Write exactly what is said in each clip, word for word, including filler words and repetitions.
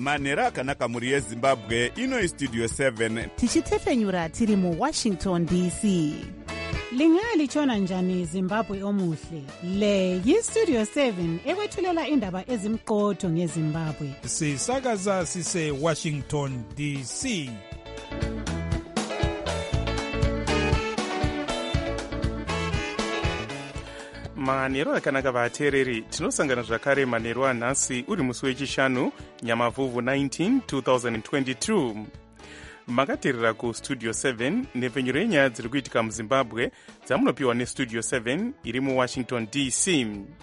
manhero akanaka mhuri yezimbabwe. Ino istudio seven tichitefenyura tiri muwashington D C. Lingalitshona njani Zimbabwe omuhle? Le yistudio seven ekwethulela indaba ezimqotho ngeZimbabwe. Sisakaza sise Washington D C. manhero akanaka vateereri, tinosangana zvakare manhero anhasi uri musi wechishanu nyamavhuvhu nineteen twenty twenty-two. Makateerera kustudio seven nepfenyuro yenyaya dziri kuitika muzimbabwe dzamunopiwa nestudio seven iri muwashington D C.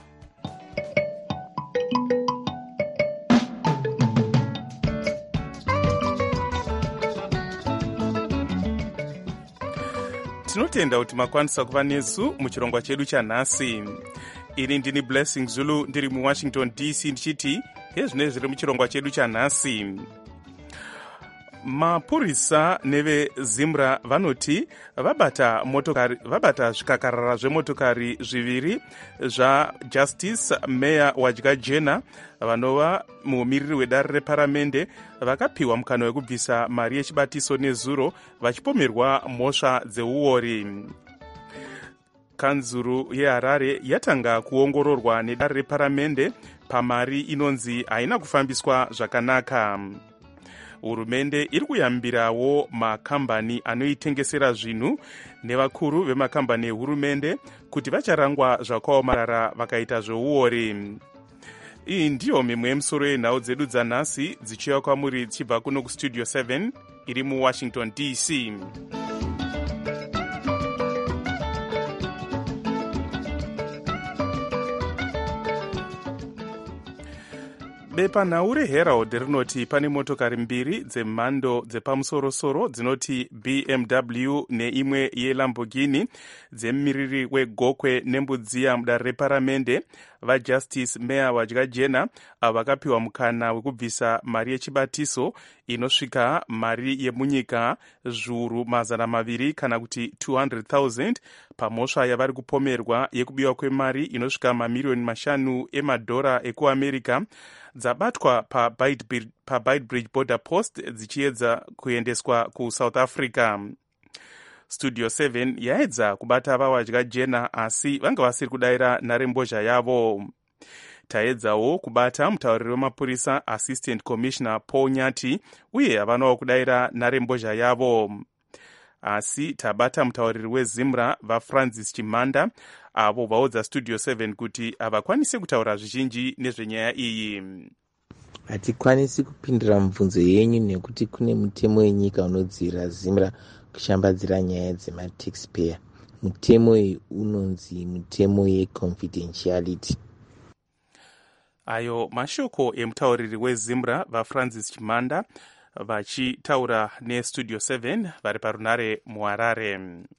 Tinotenda kuti makwanisa kuva nesu muchirongwa chedu chanhasi. Ini ndini Blessing Zulu ndiri muwashington D C ndichiti hezvine zviri muchirongwa chedu chanhasi. Mapurisa nevezimra vanoti vabata motokari vabata zvikakarara zvemotokari zviviri zvaJustice Meya Wajgajena vanova mumiriri wedare reparamende vakapiwa mukana wekubvisa mari yechibatiso nezuro vachipomerwa mhosva dzeuori. Kanzuru yeHarare yatanga kuongororwa nedare reparamende pamari inonzi haina kufambiswa zvakanaka. Hurumende iri kuyambirawo makambani anoitengesera zvinhu nevakuru vemakambani ehurumende kuti vacharangwa zvakaomarara vakaita zveuori. Iyi ndiyo mimwe yemisoro yenhau dzedu dzanhasi dzichiuya kwamuri dzichibva kuno kustudio seven iri muwashington D C. Bepanhau reHerald rinoti pane motokari mbiri dzemhando dzepamusorosoro dzinoti B M W neimwe yeLamborghini dzemumiriri wegokwe nembudziya mudare reparamende vaJustice Meya Wajgajena vakapiwa mukana wekubvisa mari yechibatiso inosvika mari yemunyika zviuru mazana maviri kana kuti two hundred thousand pamhosva yavari kupomerwa yekubiwa kwemari inosvika mamiriyoni mashanu emadhora ekuAmerica dzabatwa paBeitbridge Border Post dzichiedza kuendeswa kuSouth Africa. Studio seven yaedza kubata vaWajgajena asi vanga vasiri kudayira nharembozha yavo. Taedzawo kubata mutauriri wemapurisa Assistant Commissioner Paul Nyati uye havanawo kudayira nharembozha yavo. Asi tabata mutauriri wezimra vaFrancis Chimanda avo vaudza Studio seven kuti havakwanisi kutaura zvizhinji nezvenyaya iyi. Hatikwanisi kupindura mibvunzo yenyu nekuti kune mutemo wenyika unodzivirira zimra kushambadzira nyaya dzemataxpayer. Mutemo uyu unonzi mutemo yeconfidentiality. Ayo mashoko emutauriri wezimra vaFrancis Chimanda vachitaura nestudio seven vari parunare muHarare.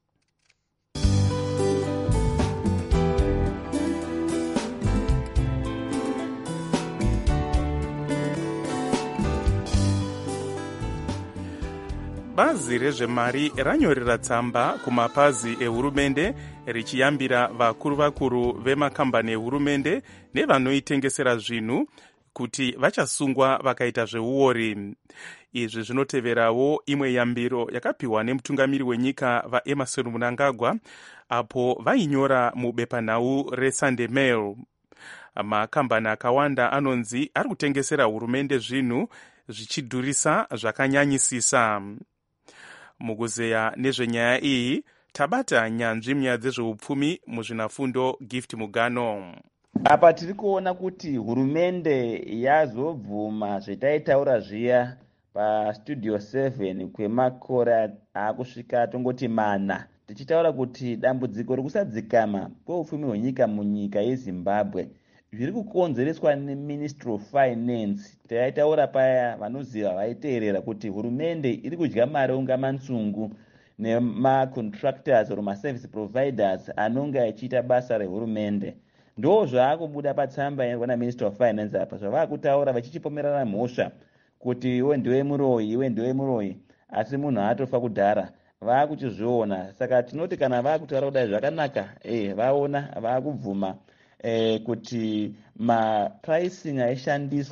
Bazi rezvemari ranyorera tsamba kumapazi ehurumende richiyambira vakuru vakuru vemakambani ehurumende nevanoitengesera zvinhu kuti vachasungwa vakaita zveuori. Izvi zvinoteverawo imwe yambiro yakapiwa nemutungamiri wenyika vaEmerson Mnangagwa apo vainyora mubepanhau reSunday Mail. Makambani akawanda anonzi ari kutengesera hurumende zvinhu zvichidhurisa zvakanyanyisisa. Mukuzeya nezvenyaya iyi tabata nyanzvi munyaya dzezveupfumi muzvinafundo Gift Mugano. Apa tiri kuona kuti hurumende yazobvuma zvetaitaura zviya pastudio seven kwemakore akusvika tongoti mana tichitaura kuti dambudziko rekusadzikama kweupfumi hwenyika munyika yeZimbabwe zviri kukonzereswa neMinistry of Finance. Taitaura paya vanoziva vaiteerera kuti hurumende iri kudya mari unga mansungu nemacontractors or maservice providers anonga achiita basa rehurumende. Ndo zvaakubuda patsamba yana Ministry of Finance apa zvavakutaura vachichipomerana mhosva kuti iwe ndiwe muroyi iwe ndiwe muroyi asi munhu atofa kudhara vakuchizviona. Saka tinoti kana vakutaura kudai zvakanaka eh vaona vakubvuma eh kuti ma pricing aishandiswa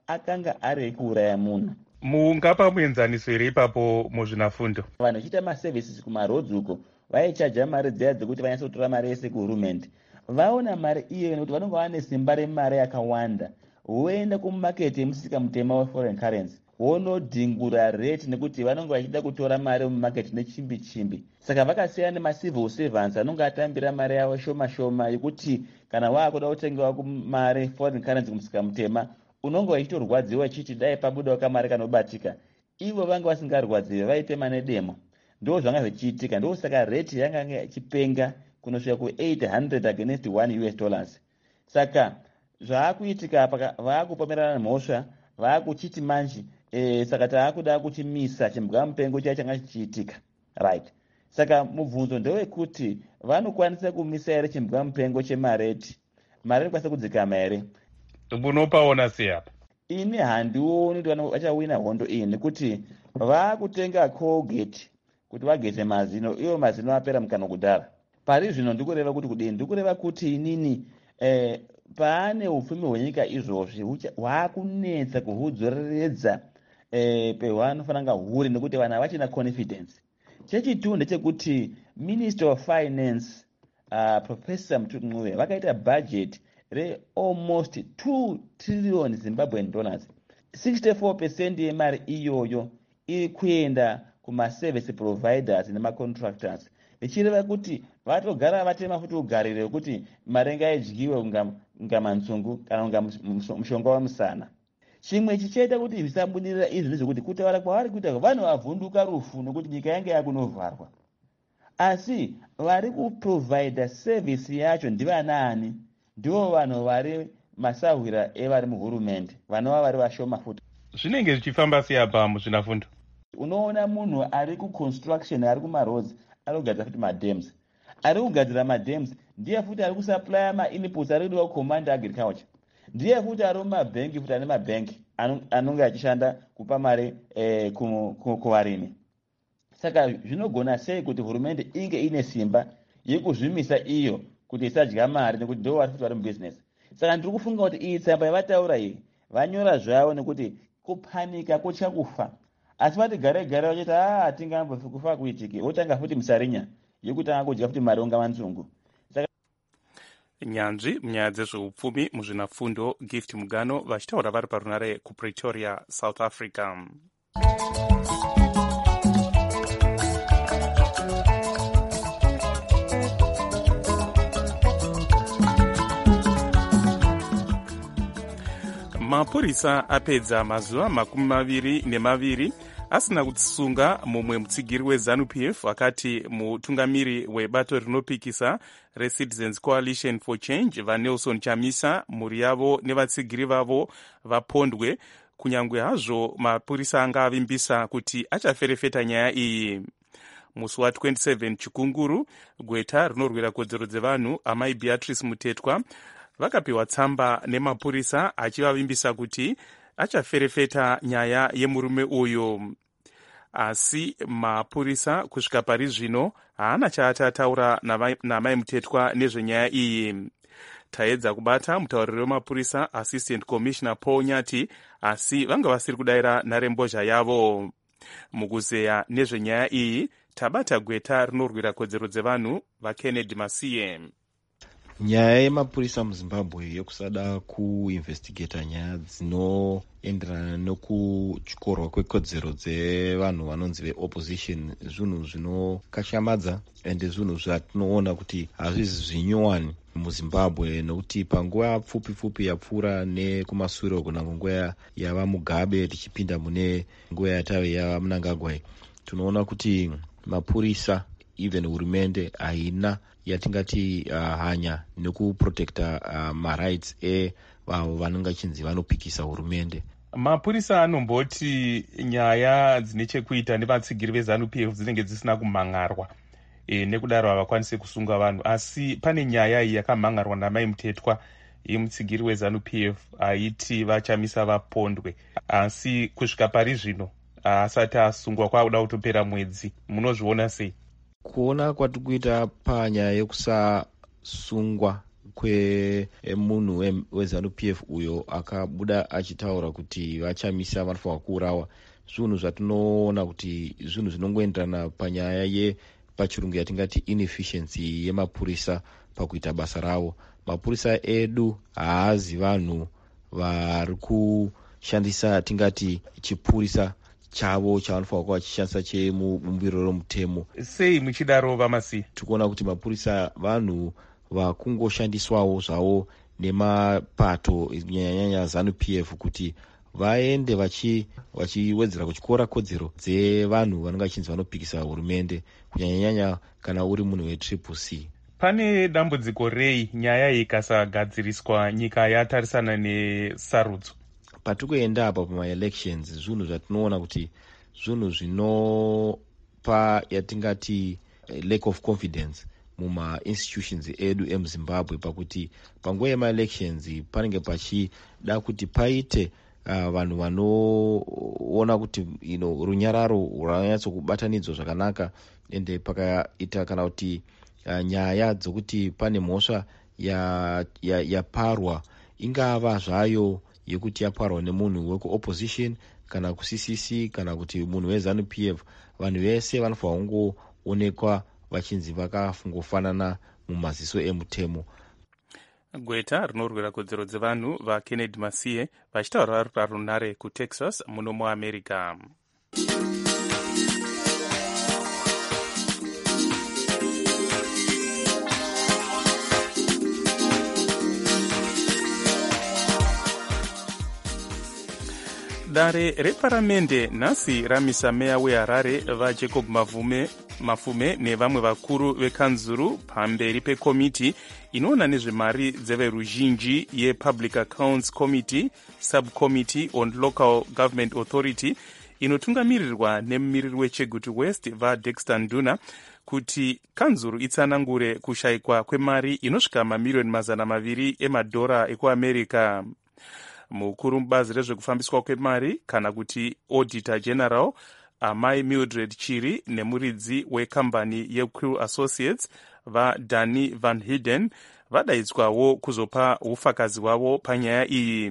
akanga ari ekuuraya munhu. mungapa muenzaniso here ipapo muzvinafundo? Vanhu vachiita maservices kumaroads uko vaichaja mari dziya dzekuti vanyatsa kutora mari yese kuhurumende. Vaona mari iyoyo nekuti vanonga vane simba remari yakawanda, voenda kumaketi yemusika mutema weforeign currency vonodhingura rate nekuti vanonga vachida kutora mari mumaketi nechimbi chimbi. Saka vakasiyana nemacivil servants anonga atambira mari yavo shoma shoma yekuti kana waakuda kutengewa kumari foreign currency kumusika mutema unonga vachitorwadziwa chiti dai pabudawo kamari kanobatika. Ivo vanga vasingarwadziwi vaitema nedemo. Ndo zvanga zvichiitika. Ndo saka rate yanga ichipenga kunosvika ku eight hundred against one U S dollars. Saka zvaakuitika apa vaakupomerana mhosva vaakuchiti manje e, saka taakuda kuchimisa chimbwa mupengo chaicho changa chichiitika. Right. Saka mubvunzo ndewekuti vanokwanisa kumisa here chimbwa mupengo chemareti. Mari inokwanisa kudzikama here? Munopaona sei apa? Ini handioni kuti vachawina hondo iyi nekuti vaakutenga Colgate kuti vageze mazino, iyo mazino apera mukana kudhara. Pari zvino ndikureva kuti kudini? Ndikureva kuti inini eh, paane upfumi hwenyika izvozvi hwakunetsa kuhudzoreredza eh, pehwanofanira huri nekuti vanhu havachina confidence. Chechituhu ndechekuti Minister of Finance uh, Professor Muthuti Ncube vakaita budget re almost two trillion Zimbabwean dollars. sixty-four percent yemari iyoyo iri kuenda kuma-service providers nemacontractors. Vichireva kuti vatogara vatema futi ugarire kuti mari ngaidyiwe unga manzungu kana unga mushonga wamusana. Chimwe chichaita kuti zvisabudirira izvi ndezvekuti kutaura kwavari kuita vanhu vavhunduka rufu nokuti nyika yange yakunovharwa. Asi vari kuprovida service yacho ndivanaani? Ndivo vanhu vari masahwira evari muhurumende, vanova vari vashoma futi. Zvinenge zvichifamba sei apa muzvinafundo? Unoona munhu ari kuconstruction, ari kumaroads, ari kugadzira futi madams. Ari kugadzira madams ndiye futi ari kusupply ma-inputs ari kudiwa kucommand agriculture. Ndiye futi ari mumabhengi futi ane mabhengi anonge achishanda kupa mari eh, kuvarimi. Saka zvinogona sei kuti hurumende inge ine simba yekuzvimisa iyo kuti isadya mari nekuti ndo vari futi vari mubusiness. Saka ndiri kufunga kuti iyi tsamba yavataura iyi vanyora zvavo nekuti kupanika kutya kufa. Asi vati gare gare vachiti ah hatingambofi kufa kuitike, votanga futi musarinya yekutanga kudya futi mari unga manzungu. Saka nyanzvi munyaya dzezveupfumi muzvinafundo Gift Mugano vachitaura vari parunare kuPretoria, South Africa. Mapurisa apedza mazuva makumi maviri nemaviri asina kusunga mumwe mutsigiri weZANU P F akati mutungamiri webato rinopikisa reCitizens Coalition for Change vaNelson Chamisa, mhuri yavo nevatsigiri vavo vapondwe, kunyange hazvo mapurisa anga avimbisa kuti achaferefeta nyaya iyi. Musi wa27 Chikunguru, gweta rinorwira kodzero dzevanhu amai Beatrice Mutetwa vakapiwa tsamba nemapurisa achivavimbisa kuti achaferefeta nyaya yemurume uyu. Asi mapurisa kusvika pari zvino haana chaatataura namai Mutetwa nezvenyaya iyi. Taedza kubata mutauriri wemapurisa Assistant Commissioner Paul Nyati, asi vanga vasiri kudayira nharembozha yavo. Mukuzeya nezvenyaya iyi tabata gweta rinorwira kodzero dzevanhu vaKennedy Masiye. Nyaya yemapurisa muZimbabwe yekusada kuinvestigata nyaya dzinoenderana nekuchikorwa kwekodzero dzevanhu vanonzi veopposition zvinhu zvinokashamadza ende zvinhu zvatinoona kuti hazvisi zvinyowani muZimbabwe, nokuti panguva pfupi pfupi yapfuura nekumashure kunango nguva yava Mugabe tichipinda mune nguva yatave yava Mnangagwa, tinoona kuti mapurisa even hurumende haina yatingati uh, hanya nekuprotecta uh, marights evavo vanonga chinzi vanopikisa hurumende. Mapurisa anomboti nyaya dzine chekuita nevatsigiri veZANU P F dzinenge dzisina kumhangarwa e, nekudaro havakwanisi kusunga vanhu, asi pane nyaya iyi yakamhangarwa namai Mutetwa yemutsigiri weZANU P F aiti vachamisa vapondwe, asi kusvika pari zvino asati asungwa kwakuda kutopera mwedzi. Munozviona sei? Kuona kwatikuita panyaya yekusasungwa kwemunhu wezanu P F uyo akabuda achitaura kuti vachamisa vanofanwa kuurawa, zvinhu zvatinoona kuti zvinhu zvinongoenderana panyaya yepachirungu yatingati inefficiency yemapurisa pakuita basa ravo. Mapurisa edu haazi vanhu vari kushandisa tingati chipurisa chavo chavanofanwa kuva vachishandisa chemubumbiro romutemo. Sei muchidaro vamasi? Tikuona kuti mapurisa vanhu vakungoshandiswawo zvavo nemapato kunyanyanyanya zanu P F kuti vaende vachiwedzera kuchikora kodzero dzevanhu vanenge vachinzi vanopikisa hurumende, kunyanyanyanya kana uri munhu wetriple C. Pane dambudziko rei nyaya ikasagadziriswa nyika yatarisana nesarudzo? Patikuenda apa pamaelections, zvinhu zvatinoona kuti zvinhu zvinopa yatingati lack of confidence muma-institutions edu emuzimbabwe, pakuti panguva yemaelections panenge pachida kuti paite uh, vanhu vanoona kuti you know, runyararo rwanyatsokubatanidzwa zvakanaka, ende pakaita kana kuti uh, nyaya dzokuti pane mhosva yaparwa ya, ya ingava zvayo yekuti yaparwa nemunhu weku-opposition kana ku-C C C kana kuti munhu wezanu P F, vanhu vese vanofanwa kungoonekwa vachinzi vakafungofanana mumaziso emutemo. Gweta rinorwira kodzero dzevanhu vaKennedy Masiye vachitaura vari parunare kuTexas muno muAmerica. Dare reparamende nhasi ramisa meya weHarare vaJacob Mavume Mafume nevamwe vakuru vekanzuru pamberi pekomiti inoona nezvemari dzeveruzhinji yePublic Accounts Committee Subcommittee on Local Government Authority inotungamirirwa nemumiriri weChegutu West vaDexter Nduna kuti kanzuru itsanangure kushayikwa kwemari inosvika mamiriyoni mazana maviri emadhora ekuAmerica. Mukuru mubazi rezvekufambiswa kwemari kana kuti Auditor General Amai Mildred Chiri nemuridzi wekambani yeQuill Associates vaDanny Van Heerden vadaidzwawo kuzopa ufakazi wavo panyaya iyi.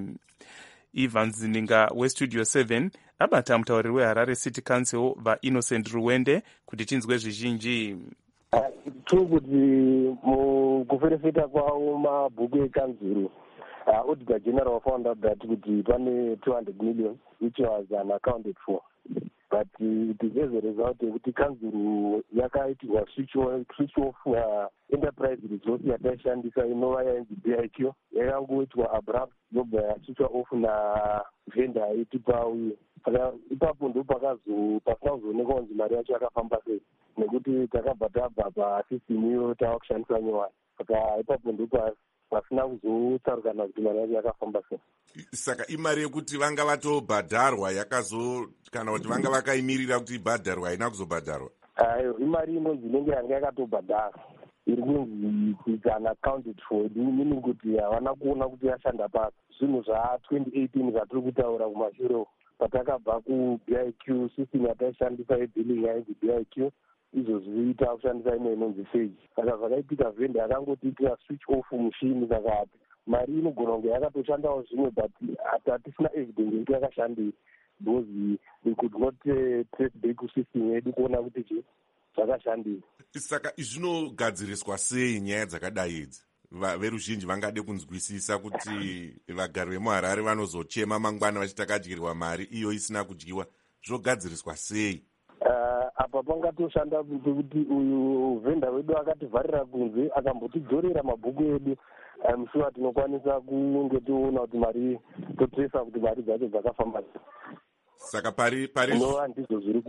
Ivan Zininga weStudio seven abata mutauriri weHarare City Council vaInnocent Ruwende kuti tinzwe zvizhinji. Tiri kuti mukuferefeta kwavo mabhuku ekanzuru, Uh, Auditor General found out that kuti pane two hundred million which was unaccounted for, but uh, it is as a result kuti kanzuru yakaitirwa switch off, switch off uh, enterprise resource yataishandisa inova yainzi B I Q yakangoitwa abrupt yobva yaswitchwa off na vendor aitipa uye saka ipapo ndo pakazo pasina kuzoonekwa kunzi mari yacho yakafamba sei, nekuti takabva tabva pasystem iyo tava kushandisa nyowani, saka ipapo ndo pasina kuzotsarukana kuti mari yacho yakafamba sei. Saka imari yekuti vanga vatobhadharwa yakazo kana kuti vanga vakaimirira kuti ibhadharwa haina kuzobhadharwa? Ayo imari inonzi inenge yanga yakatobhadharwa iri kunzi it's unaccounted for, meaning kuti havana kuona kuti yashanda pasi. Zvinhu zvatwenty eighteen zvatiri kutaura kumashure patakabva kuB I Q system yataishandisa yebilling yainzi B I Q, izvozvi takushandisa ino inonzi Sage. Saka zvakaitika vhende yakangotiitira switch off mushini, saka mari inogona kunge yakatoshandawo zvimwe but hatisina evidence yekuti yakashandei because we could not uh, trace back kusystem yedu kuona kuti chi zvakashandei. Saka izvinogadziriswa sei nyaya dzakadai idzi? Veruzhinji vangade kunzwisisa kuti vagari vemuHarare vanozochema mangwana vachiti takadyirwa mari iyo isina kudyiwa. Zvogadziriswa sei? Uh, apa pangatoshanda kuti uyu vhenda wedu akativharira kunze akambotidzorera mabhuku edu, I'm sure tinokwanisa kunge toona kuti mari totresa kuti mari dzacho dzakafamba. Saka pari pari nova ndizvo zviri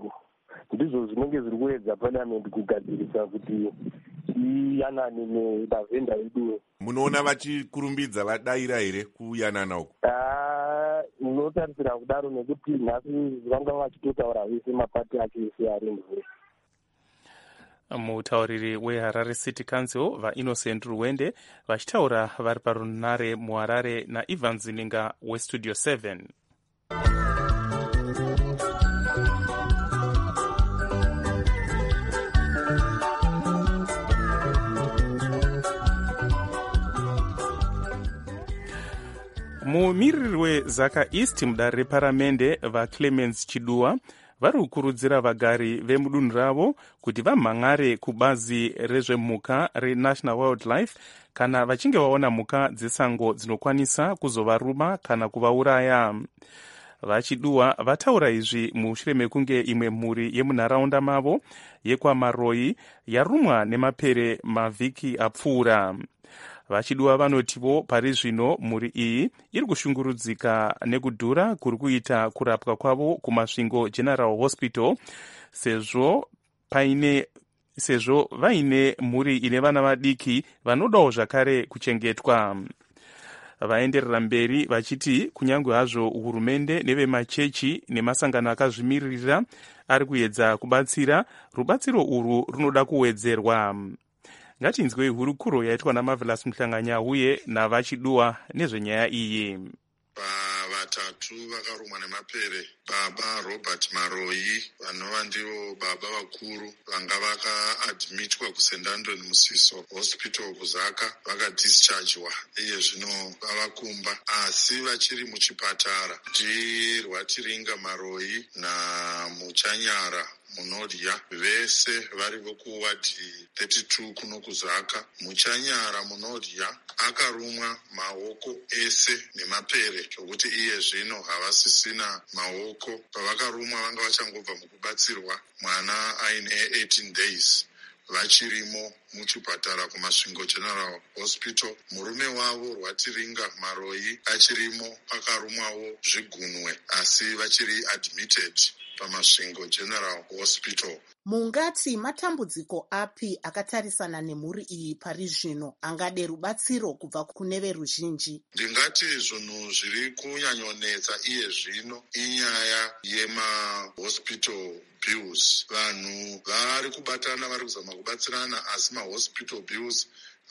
ndizvo zvinenge zviri kuedza parliament kugadzirisa kuti iyanane nevenda vedu. Munoona vachikurumbidza vadaira here kuyanana uku? Unotarisira kudaro nekuti nhasi vanga vachitotaura vese mapati acho ese ari mvura. Mutauriri weHarare City Council vaInnocent Ruwende vachitaura vari parunare muHarare naIvan Zininga weStudio seven. mumiriri wezaka east mudare reparamende vaclemens chiduwa vari kukurudzira vagari vemudunhu ravo kuti vamhan'are kubazi rezvemhuka renational wildlife kana vachinge vaona mhuka dzesango dzinokwanisa kuzovaruma kana kuvauraya. Vachiduwa vataura izvi mushure mekunge imwe mhuri yemunharaunda mavo yekwamaroi yarumwa nemapere mavhiki apfuura. Vachiduwa vanotivo pari zvino mhuri iyi iri kushungurudzika nekudhura kuri kuita kurapwa kwavo kumasvingo General Hospital sezvo paine sezvo vaine mhuri ine vana vadiki vanodawo zvakare kuchengetwa. Vaenderera mberi vachiti kunyange hazvo hurumende nevemachechi nemasangano akazvimiririra ari kuedza kubatsira, rubatsiro urwu runoda kuwedzerwa. Ngatinzwei hurukuro yaitwa naMarvelous Muhlanganya uye navachiduwa nezvenyaya iyi. Vatatu vakarumwa nemapere. Baba Robert Maroi vanova ndivo baba vakuru vanga vakaadmitwa kuSendandoni Musiso Hospital kuzaka vakadischargewa iye zvino vavakumba asi vachiri muchipatara. Rwatiringa Maroi naMuchanyara munodya vese vari vokuwadi thirty-two kuno kuzaka. Muchanyara munodya akarumwa maoko ese nemapere zvokuti iye zvino havasisina maoko. Pavakarumwa vanga vachangobva mukubatsirwa mwana aine eighteen days vachirimo muchipatara kumasvingo General Hospital. Murume wavo Rwatiringa Maroi achirimo akarumwawo zvigunwe asi vachiri admitted pamasvingo General Hospital. Mungati matambudziko api akatarisana nemhuri iyi pari zvino angade rubatsiro kubva kune veruzhinji? Ndingati zvinhu zviri kunyanyonetsa iye zvino inyaya yemahospital bills. Vanhu vari kubatana vari kuzama kubatsirana asi mahospital bills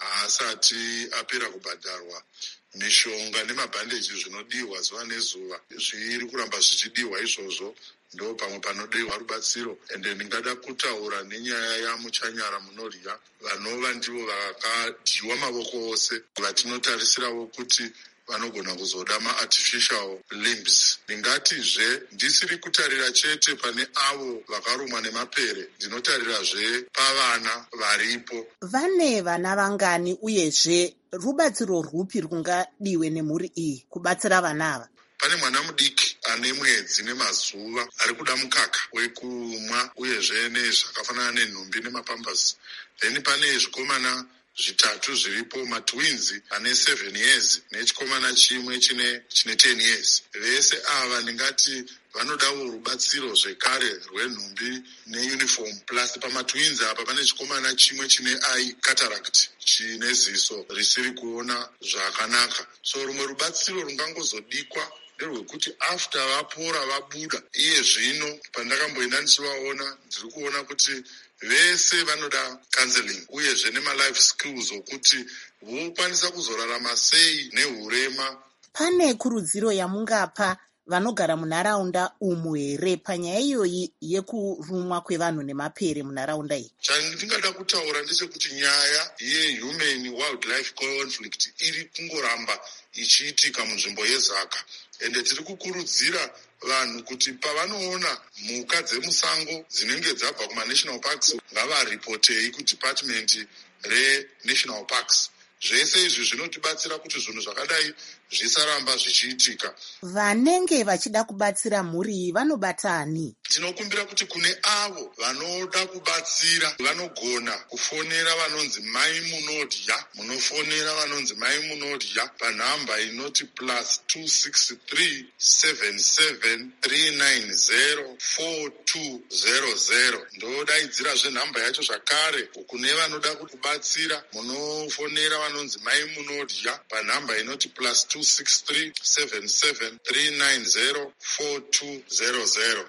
haasati apera kubhadharwa. Mishonga nemabhandeji zvinodiwa zuva nezuva zviri kuramba zvichidiwa izvozvo. Ndo pamwe panodiwa rubatsiro. Ende ndingada kutaura nenyaya yaMuchanyara munodya vanova ndivo vakadyiwa mavoko ose vatinotarisirawo kuti vanogona kuzoda maartificial limbs. Ndingatizve ndisiri kutarira chete pane avo vakarumwa nemapere, ndinotarirazve pavana varipo. Vane vana vangani uyezve rubatsiro rwupi rungadiwe nemhuri iyi kubatsira vana ava? Pane mwana mudiki ane mwedzi nemazuva ari kuda mukaka wekumwa uyezve nezvakafanana nenhumbi nemapambasi. Then pane zvikomana zvitatu zviripo, matwinzi ane seven years nechikomana chimwe chine chine ten years. Vese ava ndingati vanodawo rubatsiro zvekare rwenhumbi neuniform. Plus pamatwinzi apa pane chikomana chimwe chine eye cataract chine ziso risiri kuona zvakanaka. So rumwe rubatsiro rungangozodikwa rwekuti after vapora vabuda iye zvino pandakamboenda ndichivaona ndiri kuona kuti vese vanoda counseling uyezve nemalife skills okuti vokwanisa kuzorarama sei nehurema. Pane kurudziro yamungapa vanogara munharaunda umu here panyaya iyoyi yekurumwa kwevanhu nemapere munharaunda iyi? Chandingada kutaura ndechekuti nyaya yehuman wildlife conflict iri kungoramba ichiitika munzvimbo yezaka. Ende tiri kukurudzira vanhu kuti pavanoona mhuka dzemusango dzinenge dzabva kuma-national parks ngavaripotei kudepartment re-national parks. Zvese izvi zvinotibatsira kuti zvinhu zvakadai zvisaramba zvichiitika. Vanenge vachida kubatsira mhuri iyi vanobatani? Tinokumbira kuti kune avo vanoda kubatsira vanogona kufonera vanonzi mai munodya. Munofonera vanonzi mai munodya panhamba inoti plus two six three seven seven three nine zero four two zero zero. Ndodaidzirazve nhamba yacho zvakare kune vanoda kubatsira munofonera vanonzi mai munodya panhamba inoti plus two six three seven seven three nine zero four two zero zero.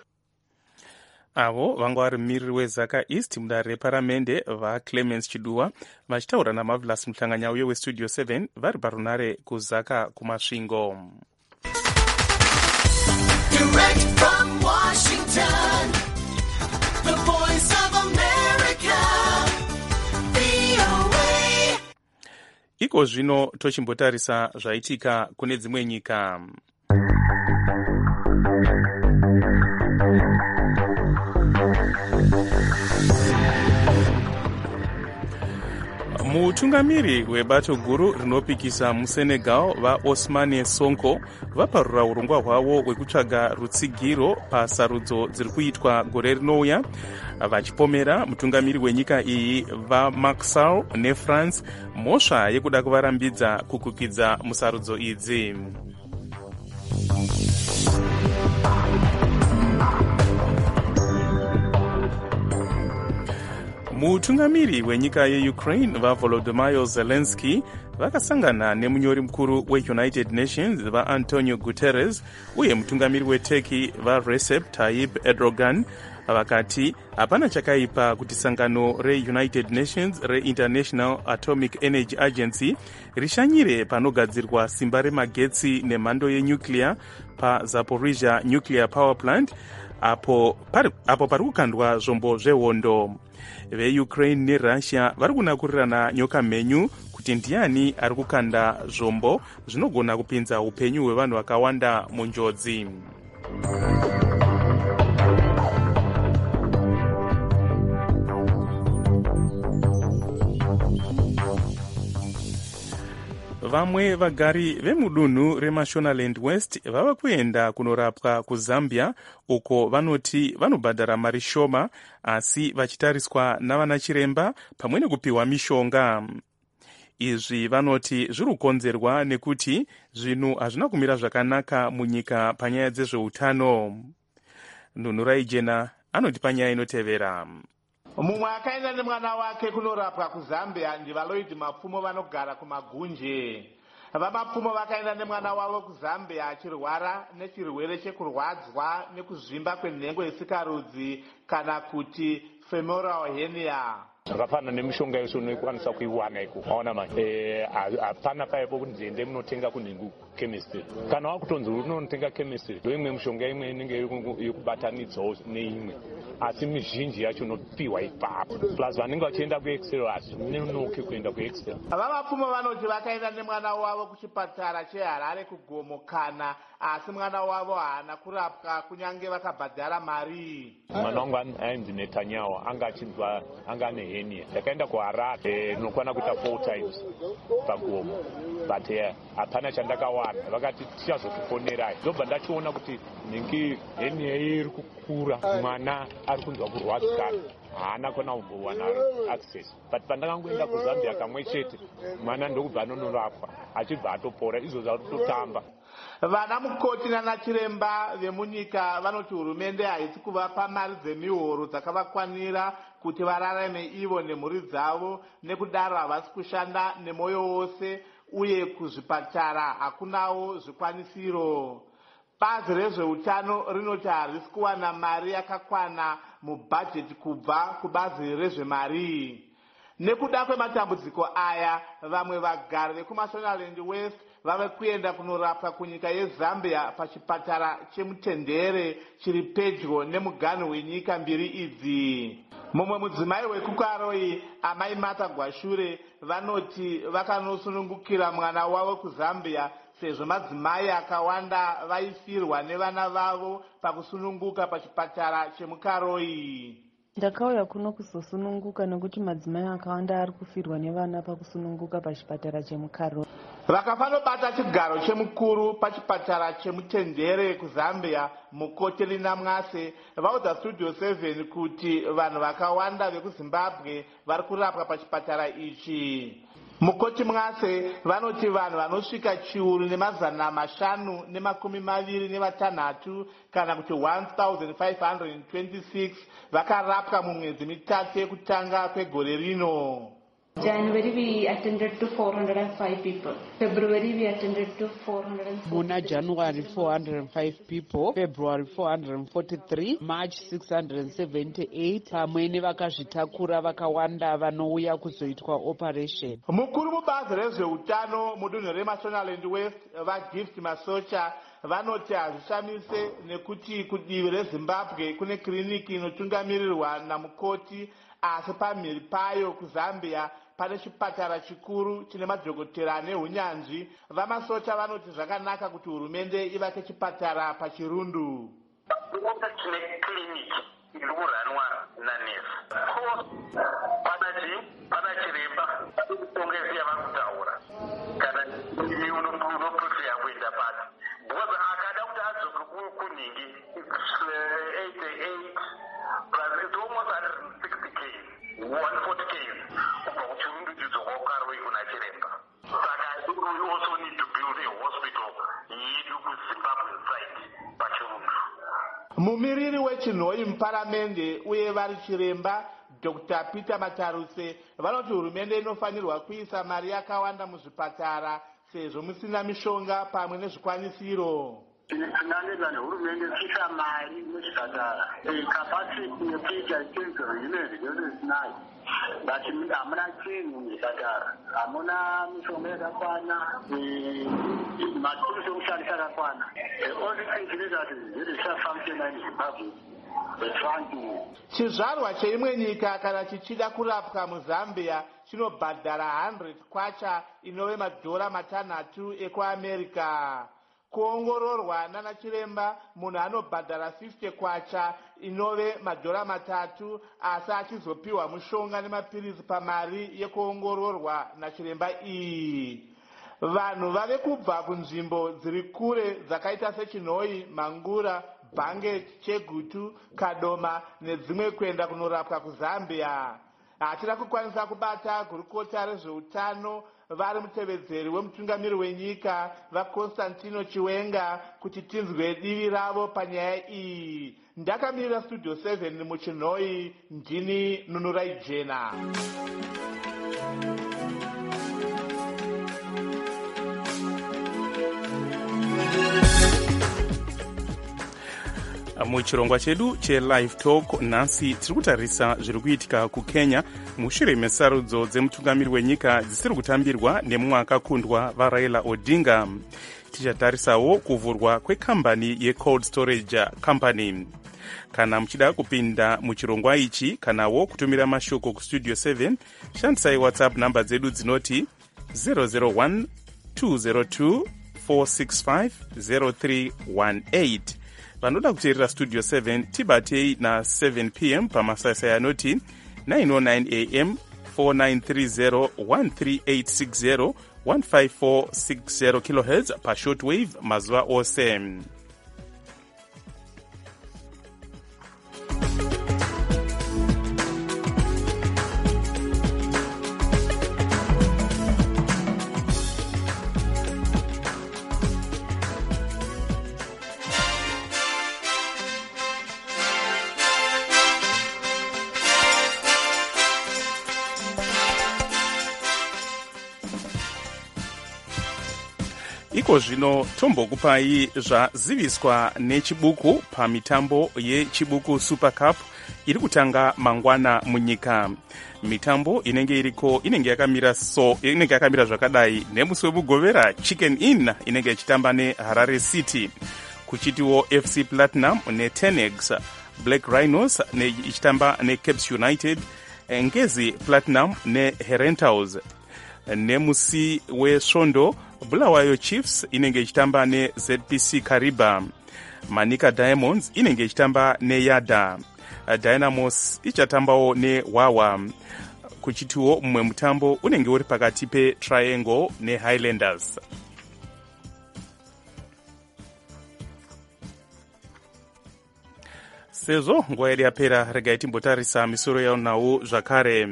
Avo vanga vari mumiriri wezaka east mudare reparamende vaClemens Chiduwa vachitaura naMarvelous Muhlanganya uye westudio seven vari parunare kuzaka kumasvingo. Direct from Washington, the voice of America, V O A. Iko ko zvino tochimbotarisa zvaitika kune dzimwe nyika. Mutungamiri webato guru rinopikisa muSenegal vaOsmane Sonko vaparura urongwa hwavo hwekutsvaga rutsigiro pasarudzo dziri kuitwa gore rinouya, vachipomera mutungamiri wenyika iyi vaMacky Sall neFrance mhosva yekuda kuvarambidza kukukidza musarudzo idzi. Mutungamiri wenyika yeUkraine vaVolodymyr Zelensky vakasangana nemunyori mukuru weUnited Nations vaAntonio Guterres uye mutungamiri weTurkey vaRecep Tayyip Erdogan vakati hapana chakaipa kuti sangano reUnited Nations reInternational Atomic Energy Agency rishanyire panogadzirwa simba remagetsi nemhando yenuclear paZaporizhia Nuclear Power Plant apo pari, apo pari kukandwa zvombo zvehondo. VeUkraine neRussia vari kunakurirana nyoka mhenyu kuti ndiani ari kukanda zvombo zvinogona kupinza upenyu hwevanhu vakawanda munjodzi. Vamwe vagari vemudunhu reMashonaland West vava kuenda kunorapwa kuZambia uko vanoti vanobhadhara mari shoma asi vachitariswa navana chiremba pamwe nekupiwa mishonga. Izvi vanoti zviri kukonzerwa nekuti zvinhu hazvina kumira zvakanaka munyika panyaya dzezveutano. Nhunurai Jena anoti panyaya inotevera. Mumwe akaenda nemwana wake kunorapwa kuZambia ndivaLloyd Mapfumo vanogara kumagunje. VaMapfumo vakaenda nemwana wavo kuZambia achirwara nechirwere chekurwadzwa nekuzvimba kwenhengo yesikarudzi kana kuti femoral hernia. Zvakafanana nemishonga yose unokwanisa kuiwana iko aona manje hapana paipo kuti ndiende munotenga kunhengo chemistry kana wakutonzi unotenga chemistry ndo imwe mishonga imwe inenge yekubatanidzawo neimwe asi mizhinji yacho unopiwa ipapo plus vanenge vachienda kuexcel hazvinonoki kuenda kuexcel. VaMapfumo vanoti vakaenda nemwana wavo kuchipatara cheHarare kugomo kana asi mwana wavo haana kurapwa kunyange vakabhadhara mari. Mwana wangu ainzi Netanyahu anga achinzwa anga ane hernia. Ndakaenda kuHarare ndinokwana kuita four times pagomo but hapana chandakawana. Vakati tichazokuponerai ndobva ndachiona kuti ningi hernia iri kukura mwana ari kunzwa kurwadzikana haana kona kuwana access but pandakangoenda kuZambia kamwe chete mwana ndokubva anonorapwa achibva atopora izvo zvarikutotamba. Vana mukoti nana chiremba vemunyika vanoti hurumende haisi kuvapa mari dzemihoro dzakavakwanira kuti vararame ivo nemhuri dzavo, nekudaro havasi kushanda nemwoyo wose uye kuzvipatara hakunawo zvikwanisiro. Bazi rezveutano rinoti harisi kuwana mari yakakwana mubhajeti kubva kubazi rezvemari. Nekuda kwematambudziko aya, vamwe vagari vekuMashonaland West vave kuenda kunorapwa kunyika yeZambia pachipatara chemutendere chiri pedyo nemuganhu wenyika mbiri idzi. Mumwe mudzimai wekuKaroi, amai Martha Gwashure, vanoti vakanosunungukira mwana wavo kuZambia sezvo madzimai akawanda vaifirwa nevana vavo pakusununguka pachipatara chemuKaroi. Ndakauya kuno kuzosununguka nekuti madzimai akawanda ari kufirwa nevana pakusununguka pachipatara chemuKaroi. Vakafanobata chigaro chemukuru pachipatara chemutendere kuZambia mukoti Lina Mwase vaudza Studio seven kuti vanhu vakawanda vekuZimbabwe vari kurapwa pachipatara ichi. Mukoti Mwase vanoti vanhu vanosvika chiuru nemazana mashanu nemakumi maviri nevatanhatu kana kuti one thousand five hundred twenty-six vakarapwa mumwedzi mitatu yekutanga kwegore rino. January we attended to four hundred five people. February we attended to four hundred four. Muna January four hundred five people, February four hundred forty-three, March six hundred seventy-eight. Pamwe vakazvitakura vakawanda vanouya kuzoitwa operation. Mukuru mubazi rezveutano mudunhu reMashonaland West vaGift Masocha vanoti hazvishamise nekuti kudivi rezimbabwe kune kiriniki inotungamirirwa namukoti, asi pamhiri payo kuzambia pane chipatara chikuru chine madhokotera ane unyanzvi. Vamasota vanoti zvakanaka kuti hurumende ivake chipatara pachirundu. tine kiriniki iri kuranwa nanesi pana chiremba ongezi yavakutaura kana imi unoprefeya kuenda pasi because akada kuti adzoke kunhingi eighty-eight plus it's almost one hundred sixty k one hundred forty k kubva kuchirundu chidzoka ukarwei kuna chiremba. Saka we also need to build a hospital yedu kuzimbabwe side pachirundu. Mumiriri wechinhoi muparamende uye vari chiremba Doctor Peter Mataruse vanoti hurumende inofanirwa kuisa mari yakawanda muzvipatara sezvo musina mishonga pamwe nezvikwanisiro. Tinangeza nehurumende kuisa mari muzvipatara. Capacity yekuita ichenzo ine zvose zinayo. But hamuna chinhu muzvipatara. Hamuna mishonga yakakwana, maturusi ekushandisa akakwana. Only thing is that it is functional in Zimbabwe. Chizvarwa cheimwe nyika kana chichida kurapwa muZambia chinobhadhara one hundred kwacha inove madhora matanhatu ekuAmerica. Kuongororwa nana chiremba munhu anobhadhara fifty kwacha inove madhora matatu, asi achizopiwa mushonga nemapirizi pamari yekuongororwa nachiremba iyi. Vanhu vave kubva kunzvimbo dziri kure dzakaita sechinhoi, Mangura, Bhange, Chegutu, Kadoma nedzimwe kuenda kunorapwa kuZambia. Hatina kukwanisa kubata gurukota rezveutano vari mutevedzeri wemutungamiri wenyika vaConstantino Chiwenga kuti tinzwe divi ravo panyaya iyi. Ndakamirira Studio seven muchinhoi, ndini Nunurai Jena. Muchirongwa chedu chelive talk nhasi tiri kutarisa zviri kuitika kukenya mushure mesarudzo dzemutungamiri wenyika dzisiri kutambirwa nemumwe akakundwa vaRaila Odinga. Tichatarisawo kuvhurwa kwekambani yecold storage company. Kana muchida kupinda muchirongwa ichi kanawo kutumira mashoko kustudio seven, shandisai WhatsApp namba dzedu dzinoti zero zero one two zero two four six five zero three one eight. Vanoda kuteerera Studio seven tibatei na seven p m pamasasa anoti nine oh nine a m four nine three zero one three eight six zero one five four six zero kilohertz pa shortwave mazuva ose. Iko zvino tombokupai zvaziviswa nechibuku pamitambo yechibuku Super Cup iri kutanga mangwana munyika. Mitambo inenge iriko inenge yakamira so inenge yakamira zvakadai nemusi wemugovera Chicken Inn inenge ichitamba neHarare City, kuchitiwo F C Platinum neTenex, Black Rhinos ichitamba neCapes United, Ngezi Platinum neHerentals. Nemusi weSvondo Bulawayo Chiefs inenge ichitamba neZ P C Kariba, Manika Diamonds inenge ichitamba neYada, Dynamos ichatambawo neWawa, kuchitiwo mumwe mutambo unenge uri pakati peTriangle neHighlanders. Sezvo nguva yedu yapera, regai timbotarisa misoro yaunawo zvakare.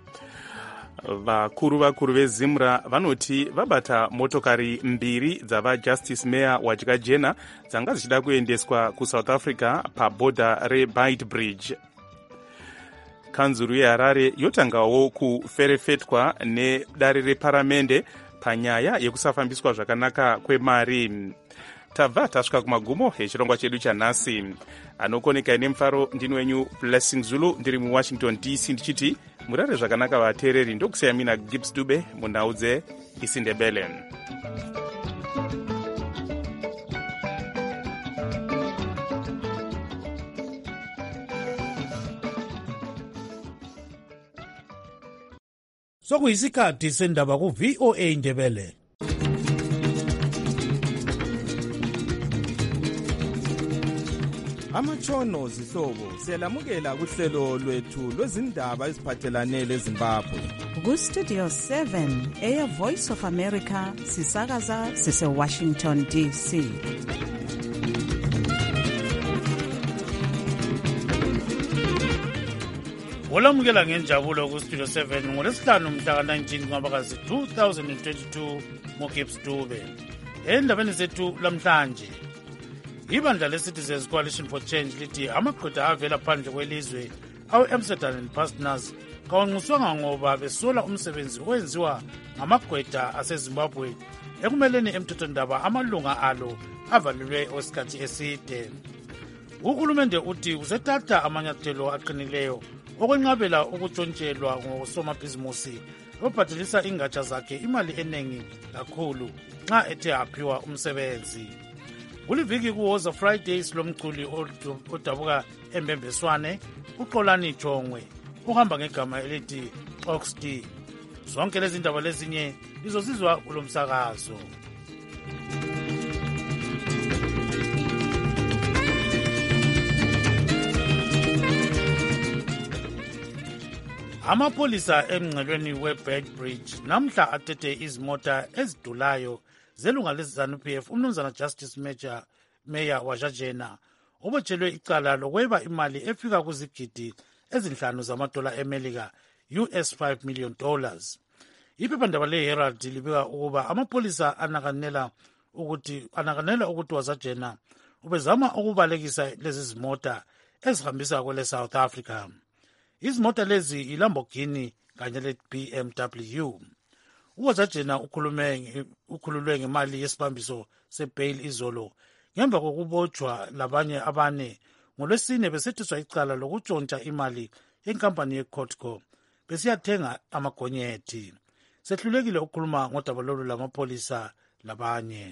Vakuru vakuru veZimra vanoti vabata motokari mbiri dzavajustice mayor waJakajena dzanga dzichida kuendeswa kuSouth Africa pabhodha reBeitbridge. Kanzuru yeHarare yotangawo kuferefetwa nedare reparamende panyaya yekusafambiswa zvakanaka kwemari. Tabva tasvika kumagumo echirongwa chedu chanhasi. Anokoneka ine mufaro ndini wenyu Blessing Zulu, ndiri muWashington D C ndichiti murare zvakanaka vateereri. Ndokusiyamina Gibbs Dube munhau dzeIsindebele. sokuyisikhathi sendaba ku-V O A Ndebele. Amatshono zihlobo siyalamukela kuhlelo lwethu lwezindaba eziphathelane leZimbabwe. Ku-Studio seven, Air Voice of America, sisakaza sise-Washington D C. Olamukela ngenjabulo ku-Studio seven ngolesihlanu mhla ka-nineteen Ncwabakazi two thousand twenty-two ngoGibbs Dube. Endabeni zethu lamhlanje, ibandla le-Citizens Coalition for Change lithi amagqwetha avela phandle kwelizwe awe-Amsterdam and Partners kawanxuswanga ngoba besola umsebenzi owenziwa ngamagqwetha aseZimbabwe ekumeleni emthethwandaba amalunga alo avalelwe osikhathi eside. Uhulumende uthi uzethatha amanyathelo aqinileyo okwenqabela ukutshontshelwa ngosomabhizimusi obhadelisa ingatsha zakhe imali eningi kakhulu nxa ethe aphiwa umsebenzi. Kuliviki kuwoza Fridays lomculi odabuka embembeswane uXolani Chongwe uhamba ngegama elithi Oxd. Zonke lezi ndaba lezinye lizozizwa kulomsakazo. Amapolisa emngcelweni weBad Bridge namhla athethe izimota ezidulayo zelunga leZANU P F umnumzana Justice Major Meya Wajajena obotshelwe icala lokweba imali efika kuzigidi ezinhlanu zamadola eMelika U S five million dollars. Iphephandaba leHerald libika ukuba amapolisa anakanela ukuthi anakanela ukuthi Wajajena ubezama ukubalekisa lezi zimota ezihambisa kwele South Africa. Izimota lezi iLamborghini kanye le-B M W. Uwajajena ukhulume ukhululwe ngemali yesibambiso sebail izolo ngemva kokubotshwa labanye abane ngolwesine besethiswa icala lokutshontsha imali yenkampani yeCotco besiyathenga amagonyethi. Sehlulekile ukukhuluma ngodaba lolu lamapolisa labanye.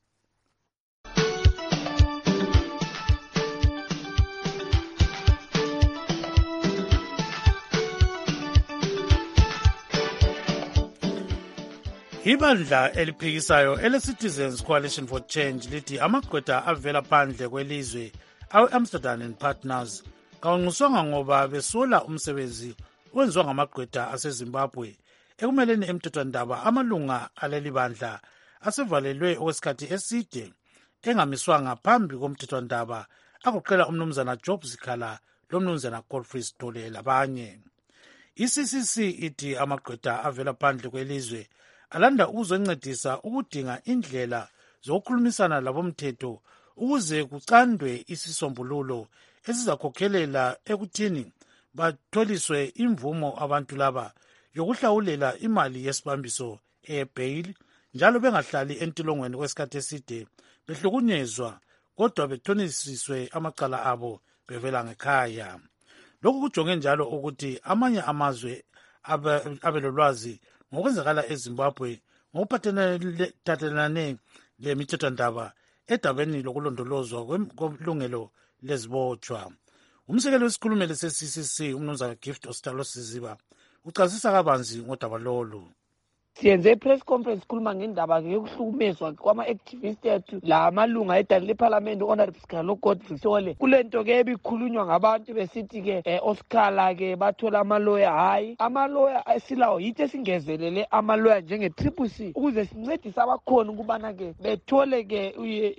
Ibandla eliphikisayo ele-Citizens Coalition for Change lithi amagqwetha avela phandle kwelizwe awe-Amsterdam and Partners kawanxuswanga ngoba besola umsebenzi owenziwa ngamagqwetha aseZimbabwe ekumeleni emthethwandaba amalunga aleli bandla asevalelwe okwesikhathi eside engamiswanga phambi komthethwandaba akuqela umnumzana Job Zikhala lomnumzana Godfrey Sithole labanye. I-C C C ithi amagqwetha avela phandle kwelizwe alanda ukuzoncedisa ukudinga indlela zokukhulumisana labomthetho ukuze kucandwe isisombululo esizakhokhelela ekuthini batholiswe imvumo abantu laba yokuhlawulela imali yesibambiso ebail njalo bengahlali entilongweni kwesikhathi eside behlukunyezwa kodwa bethonisiswe amacala abo bevela ngekhaya. Lokhu kujonge njalo ukuthi amanye amazwe abelolwazi ngokwenzakala eZimbabwe ngokuphathelane lemithethwandaba edabeni lokulondolozwa kwelungelo lezibotshwa. Umsekeli wesikhulumeli se-C C C umnumzana Gift Ostalo Siziba uchasisa kabanzi ngodaba lolu. Siyenze press conference khuluma ngendaba yokuhlukumezwa kwama-activist ethu la malunga edali lephalamende honorable Sikalo Godfrey Sithole. Kulento ke ebikhulunywa ngabantu besithi ke eh, Oscar ke bathola amaloya. Hayi, amaloya esilawo yithi esingezelele amaloya njenge-Triple C ukuze sincedise abakhona ukubana ke bethole ke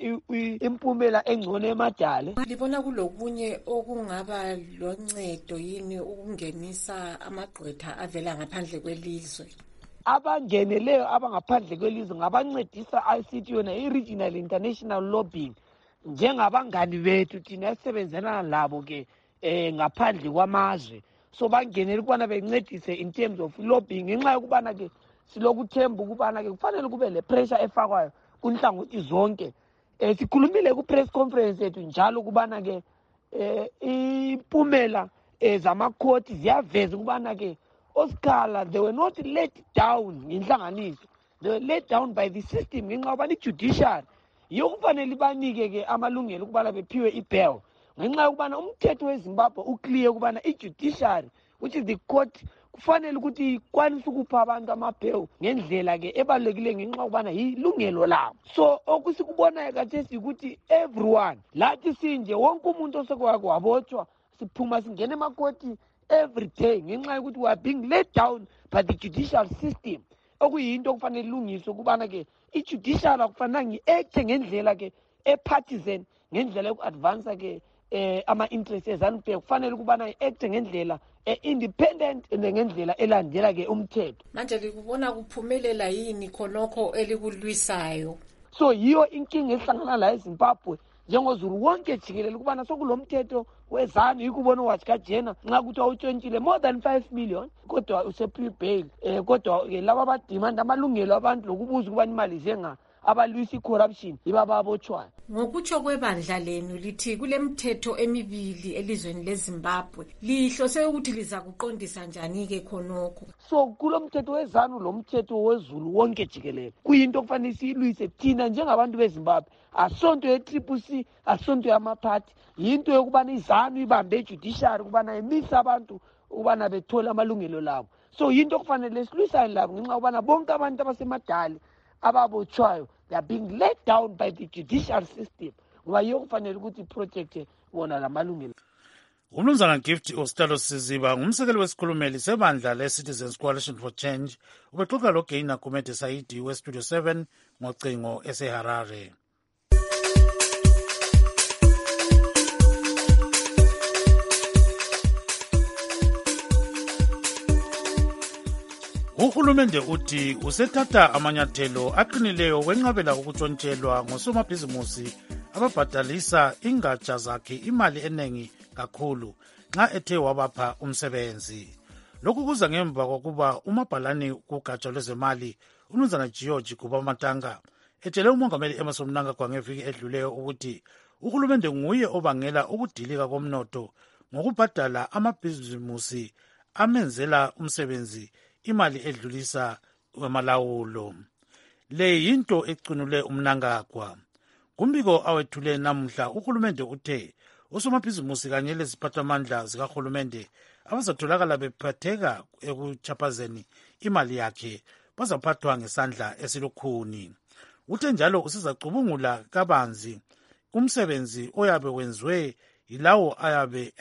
impumela engcono emadala. Libona kulokunye okungaba loncedo yini ukungenisa amagqwetha avela ngaphandle kwelizwe? Abangeneleyo abangaphandle kwelizwe ngabancedisa ayisithi yona i-regional international lobbying njengabangani bethu thina esisebenzana labo ke eh ngaphandle kwamazwe, so bangenele ukubana bencedise in terms of lobbying ngenxa yokubana ke silokuthemba ukubana ke kufanele kube le pressure efakwayo kunhlangothi zonke. Eh sikhulumile ku press conference yethu njalo ukubana ke eh impumela ezamakhoti ziyaveza ukubana ke Oscar, they were not let down ngenhlanganiso. They were let down by the system ngenxa yokubana i-judiciary yokufanele ibanike ke amalungelo ukubana bephiwe i-bail ngenxa yokubana umthetho weZimbabwe uclear ukubana i-judiciary which is the court kufanele ukuthi ikwanise ukupha abantu amabhewu ngendlela-ke ebalulekile ngenxa yokubana yilungelo labo. So okusikubonayo kathesi ukuthi everyone lathi sinje wonke umuntu osekwake wabotshwa siphuma singena emakoti every day ngenxa yokuthi we are being let down by the judicial system, okuyinto okufanele ilungiswe ukubana-ke i-judicial akufanelanga i-acte ngendlela-ke e-partisan, ngendlela yoku-advansa-ke eh ama-interest ezanuphe kufanele ukubana i-acte ngendlela e-independent ngendlela elandela-ke umthetho. Manje likubona kuphumelela yini khonokho elikulwisayo? So yiyo inkinga esihlangana la eZimbabwe njengozulu wonke jikelele ukubana sokulo mthetho wezanu yikubona wathi kajena nxa kuthi awutshontshile more than five million kodwa use-pre-bail um kodwa laba abadimanda amalungelo abantu lokubuza ukubana imali zenga abalwisa i-corruption yiba babotshwayo. Ngokutsho kwebandla lenu lithi kule mithetho emibili elizweni leZimbabwe lihlose ukuthi liza kuqondisa njani-ke khonokho? So kulo mthetho wezanu lo mthetho wezulu wonke jikelele kuyinto okufanele siyilwise thina njengabantu beZimbabwe, asonto ye-triple C, asonto yamaphathi, yinto yokubana izanu ibambe ejudiciary ukubana imisa abantu ukubana bethole amalungelo labo. So yinto okufanele silwisane labo ngenxa ukubana bonke abantu abasemadali ababotshwayo they are being let down by the judicial system ngoba yiyo kufanele ukuthi iproject bona lamalungelo. Umnumzana Gift Ostalo Siziba ngumsekeli wesikhulumeli sebandla le-Citizens Coalition for Change ubexoxa loGaina Kumede Saidi we-Studio seven ngocingo eseHarare. Uhulumende uthi usethatha amanyathelo aqinileyo wenqabela ukutshontshelwa ngosomabhizimusi ababhadalisa ingatsha zakhe imali eningi kakhulu nxa ethe wabapha umsebenzi. Lokhu kuza ngemva kokuba umabhalani kugatsha lwezemali uMnumzana George Kubamatanga etshele umongameli Emmerson Mnangagwa ngeviki edluleyo ukuthi uhulumende nguye obangela ukudilika komnotho ngokubhadala amabhizimusi amenzela umsebenzi imali edlulisa kwamalawulo. Le yinto ecinule uMnangagwa. Kumbiko awethule namuhla uhulumende uthe osomabhizimusi kanye leziphathamandla zikahulumende abazatholakala bephatheka ekuchaphazeni imali yakhe bazaphathwa ngesandla esilukhuni. Uthe njalo usizacubungula kabanzi umsebenzi oyabe wenziwe yilawo ayabe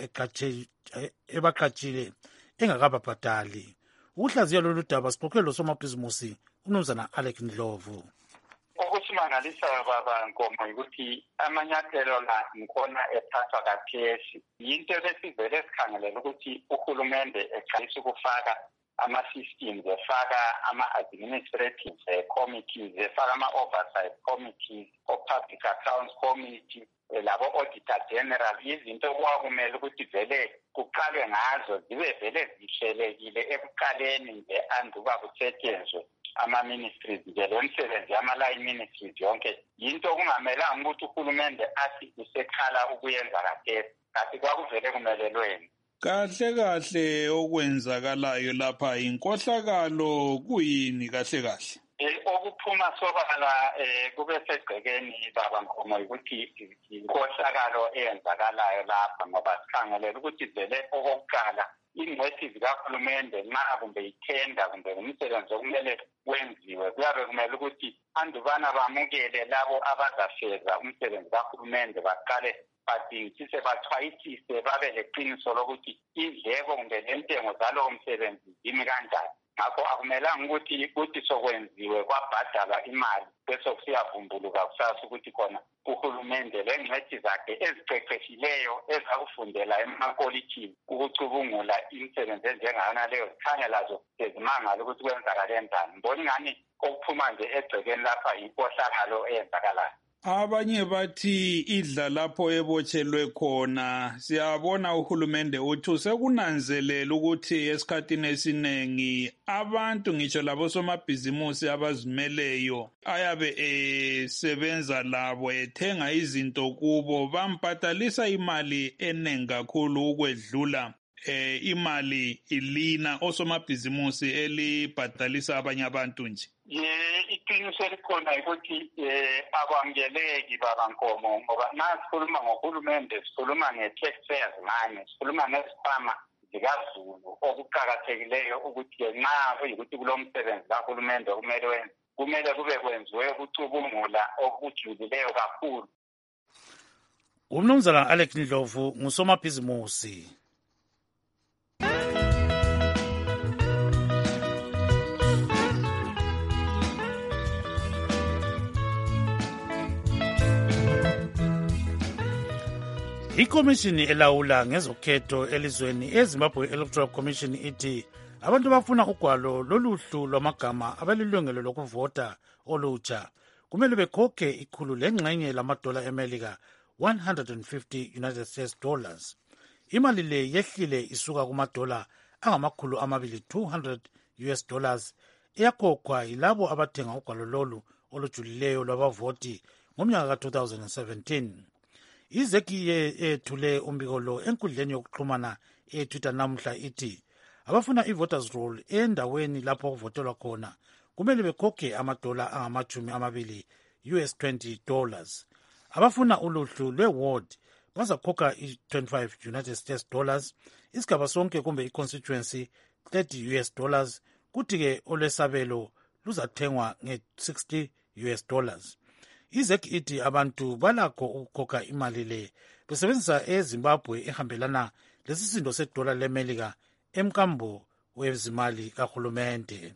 ebaqatshile engakababhadali. Ukuhlaziya lolu daba sixoxe losomabhizimusi uMnumzana Alec Ndlovu. Okusimangalisayo baba Nkomo ukuthi amanyathelo la ngikhona ethathwa kaphesi yinto besivele sikhangelela ukuthi uhulumende eqalisa ukufaka ama-systems efaka ama-administrative committees efaka ama-oversight committees o-public accounts committee labo auditor general izinto kwakumele ukuthi vele kuqalwe ngazo zibe vele zihlelekile ekuqaleni nje anduba kusetshenzwe ama-ministries nje lo msebenzi ama-line ministries yonke yinto kungamelanga ukuthi uhulumende athi usekhala ukuyenza kathesi kanti kwakuvele kumelelweni. Kahle kahle okwenzakalayo lapha inkohlakalo kuyini kahle kahle? Okuphuma sobala kube segcekeni baba Nkomo ukuthi inkohlakalo eyenzakalayo lapha ngoba sikhangelela ukuthi vele okokuqala ingcwethi zikahulumende nxa kumbe ithenda kumbe umsebenzi okumele wenziwe kuyabe kumele ukuthi andubana bamukele labo abazafeza umsebenzi kahulumende baqale badingisise baxwayisise babe leqiniso lokuthi indleko kumbe lentengo zalowo msebenzi zimi kanjani. Ngakho akumelanga ukuthi ukuthi sokwenziwe kwabhadalwa imali bese kusiyavumbuluka kusasa ukuthi khona uhulumende lengcwethi zakhe eziqeqeshileyo ezakufundela emakolitshini ukucubungula imisebenzi enjengana leyo zikhanya lazo sezimangala ukuthi kwenzakale njani. Mbona ingani okuphuma nje egcekeni lapha inkohlakalo eyenzakalayo. Abanye bathi idla lapho ebotshelwe khona. Siyabona uhulumende uthi sekunanzelela ukuthi esikhatini esiningi abantu ngitsho labo somabhizimusi abazimeleyo ayabe esebenza labo ethenga izinto kubo bamphatalisa imali eningi kakhulu ukwedlula eh imali ilina osomabhizimusi elibhadalisa abanye abantu nje. Ye iqiniso elikhona ukuthi eh akwangeleki baba Nkomo ngoba nasikhuluma ngohulumende sikhuluma nge-taxpayers money sikhuluma ngesifama zikaZulu okuqakathekileyo ukuthi nxa kuyikuthi kulo msebenzi kahulumende kumele wenze kumele kube kwenziwe ukucubungula okujulileyo kakhulu. Umnumzana Alex Ndlovu ngusomabhizimusi. Ikomishini elawula ngezokhetho elizweni eZimbabwe Electoral Commission ithi abantu bafuna ugwalo loluhlu lwamagama abalilungelo lokuvota olutsha kumele bekhokhe ikhulu lengxenye lamadola eMelika one hundred fifty United States dollars. Imali le yehlile isuka kumadola angamakhulu amabili two hundred U S dollars eyakhokhwa yilabo abathenga ugwalo lolu olujulileyo lwabavoti ngomnyaka ka two thousand seventeen. Izeki yethule umbiko lo enkundleni yokuxhumana eTwitter namuhla ithi abafuna i-voters roll endaweni lapho kuvotelwa khona kumele bekhokhe amadola angamachumi amabili U S twenty dollars. Abafuna uluhlu lwe-ward bazakhokha i-twenty-five United States dollars, isigaba sonke kumbe i-constituency thirty U S dollars, kuthi-ke olwesabelo luzathengwa nge-sixty U S dollars. Izek ithi abantu balakho ukukhokha imali le besebenzisa eZimbabwe ehambelana lesisindo sedola leMelika emkambo wezimali kahulumende.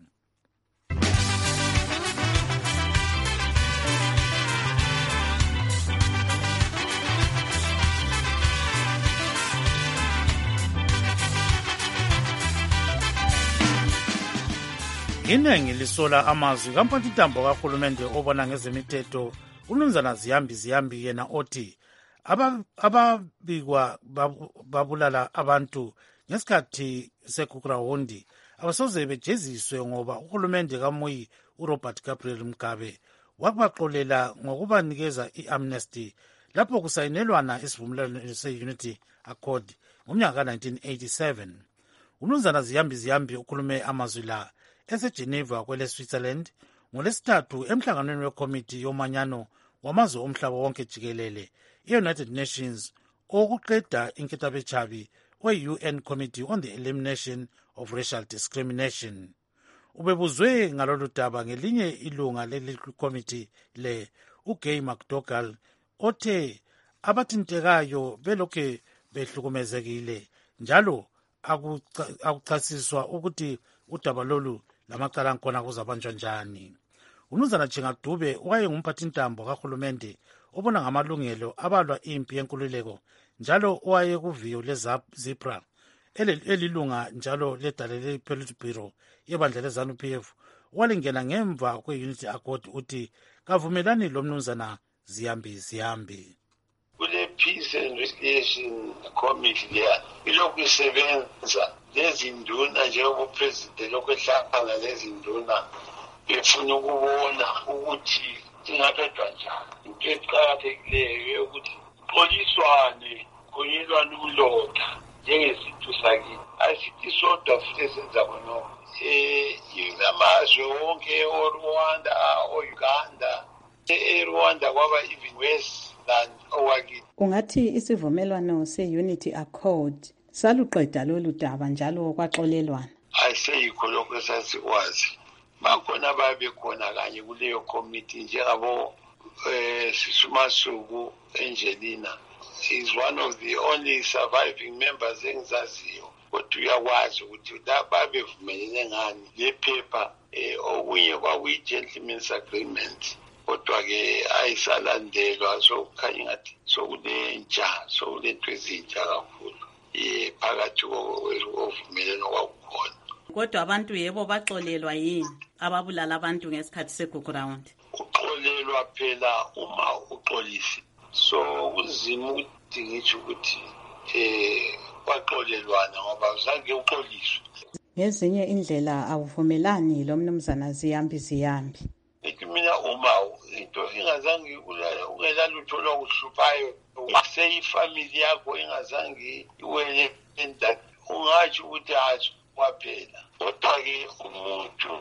Inengi lisola amazwi kamphathintambo kahulumende obona ngezemithetho uMnumzana Ziyambi Ziyambi yena othi ababikwa babulala abantu ngesikhathi sekugrawundi abasoze bejeziswe ngoba uhulumende kaMuyi uRobert Gabriel Mugabe wakubaxolela ngokubanikeza i-amnesty lapho kusayinelwana isivumelwano se-Unity Accord ngomnyaka nineteen eighty-seven. uMnumzana Ziyambi Ziyambi ukhulume amazwi la eseGeneva kwele Switzerland ngolesithathu emhlanganweni wekomiti yomanyano wamazwe omhlaba wonke jikelele i-United Nations okuqeda inkethabechabi we-U N Committee on the Elimination of Racial Discrimination. Ubebuzwe ngalolu daba ngelinye ilunga leli komiti le uGay McDougall othe abathintekayo belokhe behlukumezekile njalo akuchasiswa ukuthi udaba lolu lamacala akhona kuzabanjwa njani. uMnumzana Chingadube wayengumphathintambo kahulumende obona ngamalungelo abalwa impi yenkululeko njalo owayekuviyo leZipra elilunga njalo ledale le-Politburo yebandla leZANU P F walingena ngemva kwe-Unity Accord uthi kavumelani lo Mnumzana Ziyambi Ziyambi. Kule Peace and Reconciliation Committee leya ilokhu isebenza lezinduna njengopresident lokwehlangana lezinduna befuna ukubona ukuthi ingaqedwa njani. Into eqakathekileyo ukuthi xoliswane kunyelwane umlotha njengesithu sakini asithi sodwa futhi esenza khona um amazwe wonke oRwanda o-Uganda eRwanda kwaba even worse than owakithi. Ungathi isivumelwano se-Unity Accord saluqeda lolu daba njalo kwaxolelwana? Ayiseyikho lokho esasikwazi. Bakhona babekhona kanye kuleyo committee njengabo eh Sisumasuku Angelina is one of the only surviving members engizaziyo kodwa uyakwazi ukuthi babevumelene ngani le paper eh okunye kwakuyi-gentleman's agreement kodwa ke ayisalandelwa sokukhanya ngathi sokulentsha sokulento ezintsha kakhulu eh phakathi kovumeleno kwakukhona. Kodwa abantu yebo baxolelwa yini ababulala abantu ngesikhathi segugurawundi? Uxolelwa phela uma uxolisi so uzima ukuthi ngitsho ukuthi eh baxolelwana ngoba uzange uxoliswe. Ngezinye indlela awuvumelani lo Mnumzana Ziyambi Ziyambi. Ethi mina uma into ingazange ungelalo utho lokuhluphayo useyifamily yakho ingazange iwele enda ungathi ukuthi hathi kwaphela kodwa-ke umuntu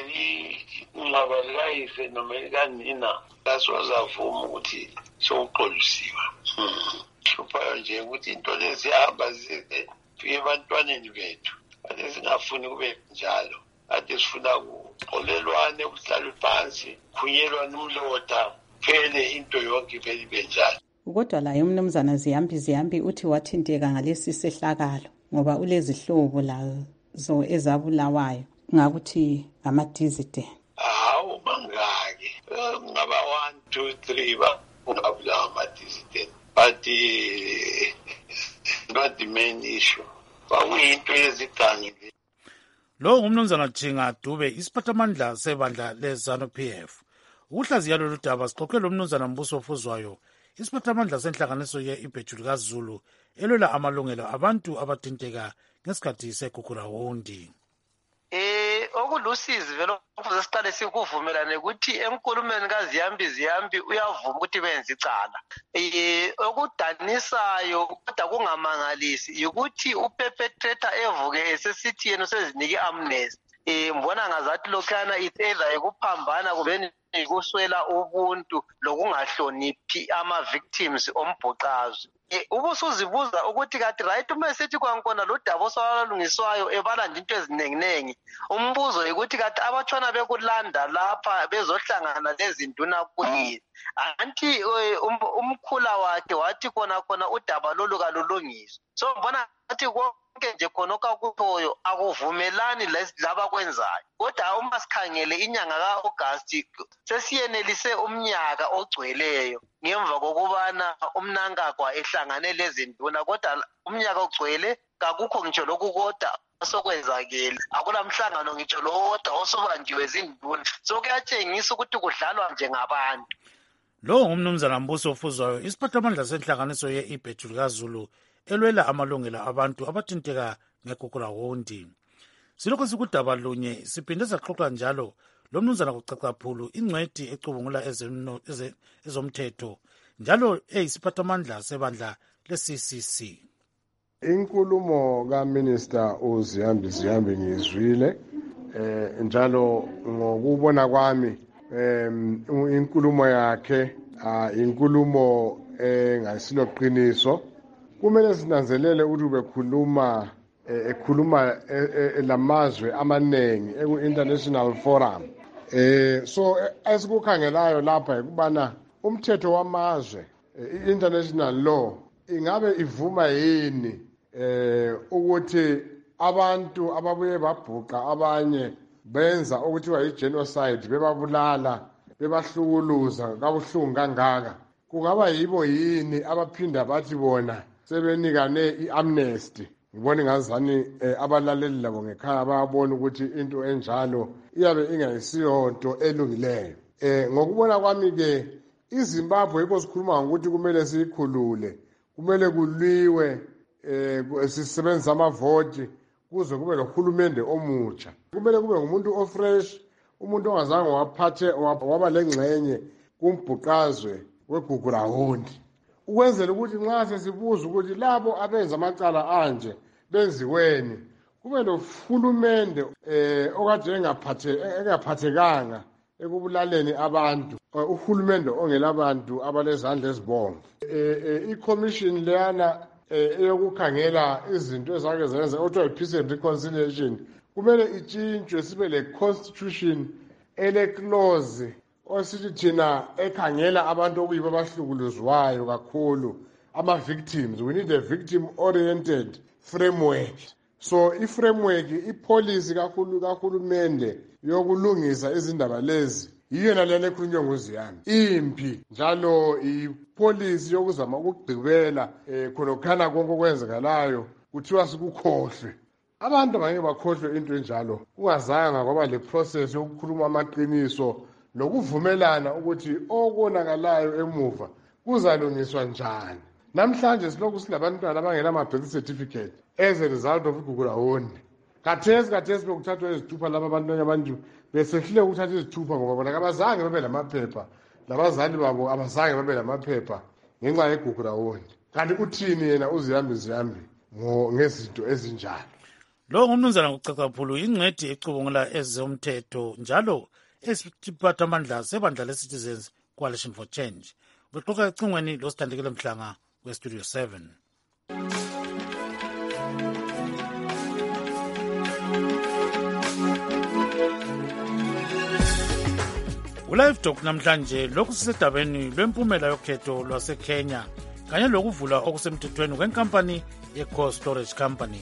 ungabalayise noma kanina kasozavuma ukuthi sowuxolisiwe hluphayo nje ukuthi into lezi zihamba fike ebantwaneni bethu. Ade singafuni kube njalo. Ade sifuna kuxolelwane, kuhlalwe phansi, khunyelwane umlotha, phele into yonke phele ibe njalo. Kodwa laye umnumzana Ziyambi Ziyambi uthi wathinteka ngalesi sehlakalo ngoba ulezihlobo lazo ezabulawayo ngakuthi amadizide. Hawu bangake. Ngaba one two three ba ungabulawa amadizide. But uh, not the main issue. Kwakuyinto yezigangi. Lo ngumnumzana Jinga Dube isiphathamandla sebandla leZANU P F. Ukuhlaziya lolu daba sixoxe lo mnumzana Mbuso Ofuzwayo isiphathamandla senhlanganiso ye-Ibhejulu kaZulu elwela amalungelo abantu abathinteka ngesikhathi segugurawundi. Eh okulusizi vele ukuze siqale sikuvumelane ukuthi enkulumeni kaZiyambi Ziyambi uyavuma ukuthi benze icala. Eh okudanisayo kodwa kungamangalisi ukuthi uperpetrator evuke esesithi yena usezinike amnesty. Eh mbona ngazathi lokhana it's either ekuphambana kubeni ikuswela ubuntu lokungahloniphi ama victims ombhoqazo. Ubusuzibuza ukuthi kathi right uma esithi kwankona lo dabo swalungiswayo ebala nje into ezinenginengi. Umbuzo ukuthi kathi abatshona bekulanda lapha bezohlangana lezinduna kuyi. Anti umkhula wakhe wathi kona kona udaba lolu kalulungiswa. So mbona athi konke nje khonoka kuphoyo akuvumelani laba kwenzayo. Kodwa uma sikhangele inyanga kaAugust sesiyenelise umnyaka ogcweleyo ngemva kokubana umnankagwa ehlangane lezinduna kodwa umnyaka ogcwele kakukho ngitsho lokhu kodwa osokwenzakele akulamhlangano ngitsho lodwa osobanjiwe zinduna so kuyatshengisa ukuthi kudlalwa njengabantu. Lo ngumnumzana Mbuso Ofuzwayo isiphathamandla senhlanganiso ye-Ibhejulu kaZulu elwela amalungelo abantu abathinteka ngegugurawundi. Silokho sikudaba lunye siphinde saxoxa njalo lo mnumzana kucacaphulu ingcwedi ecubungula ezomthetho njalo eyisiphathamandla sebandla le-C C C. Inkulumo kaMinister uZiyambi Ziyambi ngizwile eh njalo ngokubona kwami em inkulumo yakhe inkulumo engasilo qiniso. Kumele sinanzelele ukuthi ubekhuluma ekhuluma lamazwe amanengi eku-international forum. Eh so esikukhangelayo lapha ukubana umthetho wamazwe i-international law ingabe ivuma yini eh ukuthi abantu ababuye babhuqa abanye benza ukuthiwa i-genocide bebabulala bebahlukuluza kabuhlungu kangaka. Kungaba yibo yini abaphinda bathi bona sebenikane i-amnesty. Ngibona ngazani abalaleli labo ngekhaya bayabona ukuthi into enjalo iyabe ingayisiyo nto elungileyo. Eh ngokubona kwami ke iZimbabwe yiko sikhuluma ukuthi kumele siyikhulule, kumele kulwiwe eh sisebenza amavoti kuze kube lohulumende omutsha. Kumele kube ngumuntu ofresh, umuntu ongazange waphathe waba lengxenye kumbhuqazwe wegugurawundi. Ukwenzela ukuthi nxa sesibuza ukuthi labo abenza amacala anje benziweni kube lohulumende eh okade engaphathe engaphathekanga ekubulaleni abantu, uhulumende ongelabantu abalezandla ezibomvu. Eh i-commission leyana eyokukhangela izinto ezake zenza othiwa i-peace and reconciliation kumele itshintshwe sibe le constitution ele clause osithi thina ekhangela abantu okuyibo abahlukuluzwayo kakhulu ama victims. We need a victim oriented framework. So i-framework i-policy kakhulu kahulumende yokulungisa izindaba lezi yiyona lena ekhulunywa nguZiyambi impi njalo i-policy yokuzama ukugqibela eh khonokhana konke okwenzekalayo kuthiwa sikukhohlwe. Abantu abanye bakhohlwe into enjalo ungazanga kwaba le process yokukhuluma amaqiniso lokuvumelana ukuthi okonakalayo emuva kuzalungiswa njani. Namhlanje silokhu silabantwana abangena ama birth certificate as a result of igugurawundi. Kathesi kathesi bekuthathwa izithupha laba abantwana abantu besehlile ukuthatha izithupha ngoba bona abazange babe lamaphepha, labazali babo abazange babe lamaphepha ngenxa yegugurawundi. Kanti uthini yena uZiyambi Ziyambi ngezinto ezinjalo? Lo ngumnumzana kucacaphulu ingcwedi ecubungula ezomthetho njalo esiphathamandla sebandla le-Citizens Coalition for Change. Bexoxa ecingweni lo Sithandekile Mhlanga we-Studio seven. ulive talk namhlanje lokhu sisedabeni lwempumela yokhetho lwaseKenya kanye lokuvula okusemthethweni kwenkampani ye-Core Storage Company.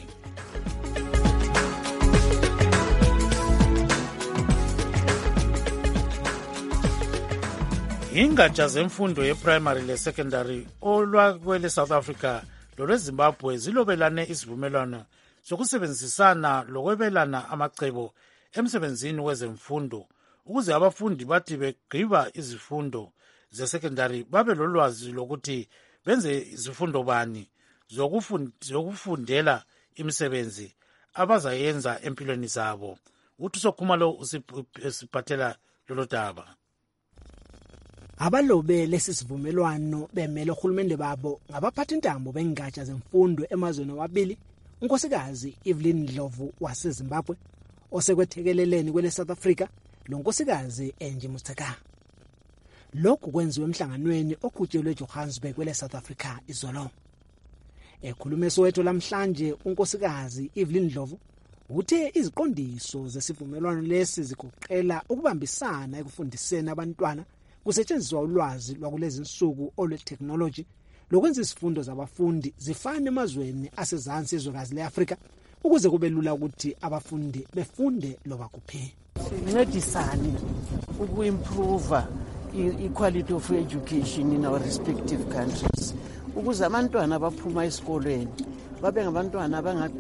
Ingatsha zemfundo ye-primary le-secondary olwakwele South Africa lolweZimbabwe zilobelane isivumelwano sokusebenzisana lokwebelana amacebo emsebenzini wezemfundo ukuze abafundi bathi begqiba izifundo ze-secondary babe lolwazi lokuthi benze izifundo bani zokufundela imisebenzi abazayenza empilweni zabo. Uthi Sokhumalo usiphathela lolo daba. Abalobe lesi sivumelwano bemele uhulumende babo ngabaphathintambo bengatsha zemfundo emazweni amabili, unkosikazi Evelyn Ndlovu waseZimbabwe osekwethekeleleni kwele South Africa lonkosikazi Angie Motshekga. Lokhu kwenziwe emhlanganweni oqhutshelwe eJohannesburg kwele South Africa izolo. Ekhulume Soweto lamhlanje unkosikazi Evelyn Ndlovu uthe iziqondiso zesivumelwano lesi zikuqela ukubambisana ekufundiseni abantwana kusetshenziswa ulwazi lwakulezi insuku olwe-technology lokwenza izifundo zabafundi zifane emazweni asezansi ezwekazi le-Afrika ukuze kube lula ukuthi abafundi befunde loba kuphi. Sincedisane uku-improve i-quality of education in our respective countries ukuze abantwana baphuma esikolweni babe ngabantwana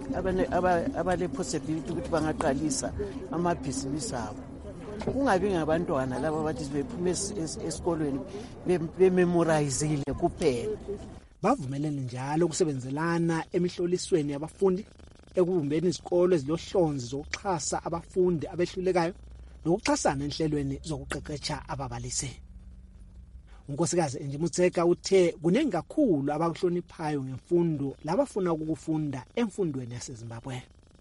abale-possibility ukuthi bangaqalisa amabhizinisi abo. Kungabi ngabantwana laba bathi bephume esikolweni bememorizile kuphela. Bavumelene njalo ukusebenzelana emihlolisweni yabafundi ekubumbeni izikolo ezilohlonzi zokuxhasa abafundi abehlulekayo nokuxhasana enhlelweni zokuqeqesha ababalisi. Unkosikazi Angie Motshekga uthe kuningi kakhulu abakuhloniphayo ngemfundo labafuna ukufunda emfundweni yaseZimbabwe.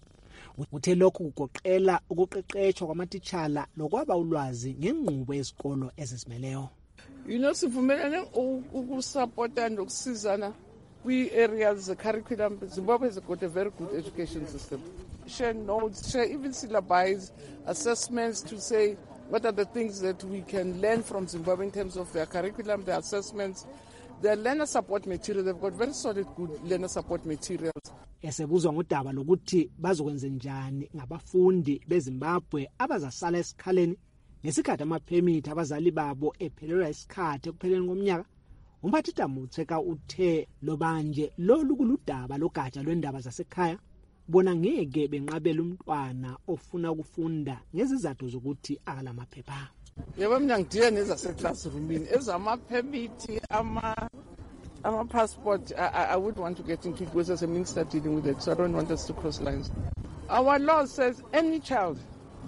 Uthe lokhu kugoqela ukuqeqeshwa kwamatitshala lokwaba ulwazi ngenqubo yezikolo ezizimeleyo. You know, sivumelane ukusupporta nokusizana kwi-areas curriculum. Zimbabwe has got a very good education system. Share notes, share even syllabi, assessments to say what are the things that we can learn from Zimbabwe in terms of their curriculum, their assessments, their learner support material. They've got very solid, good learner support materials. Esebuzwa ngodaba lokuthi bazokwenza njani ngabafundi beZimbabwe abazasala esikhaleni ngesikhathi amaphemiti abazali babo ephelelwa isikhathi ekupheleni komnyaka, umphathintambo Motshekga uthe lobanje lolu kuludaba logatsha lwendaba zasekhaya bona ngeke benqabela umntwana ofuna ukufunda ngezizathu zokuthi akalamaphepha. Yebo mina ngidiye nezaseclassroomini ezamaphemiti ama I'm a passport. I, I would want to get into it because as a minister dealing with it, so I don't want us to cross lines. Our law says any child,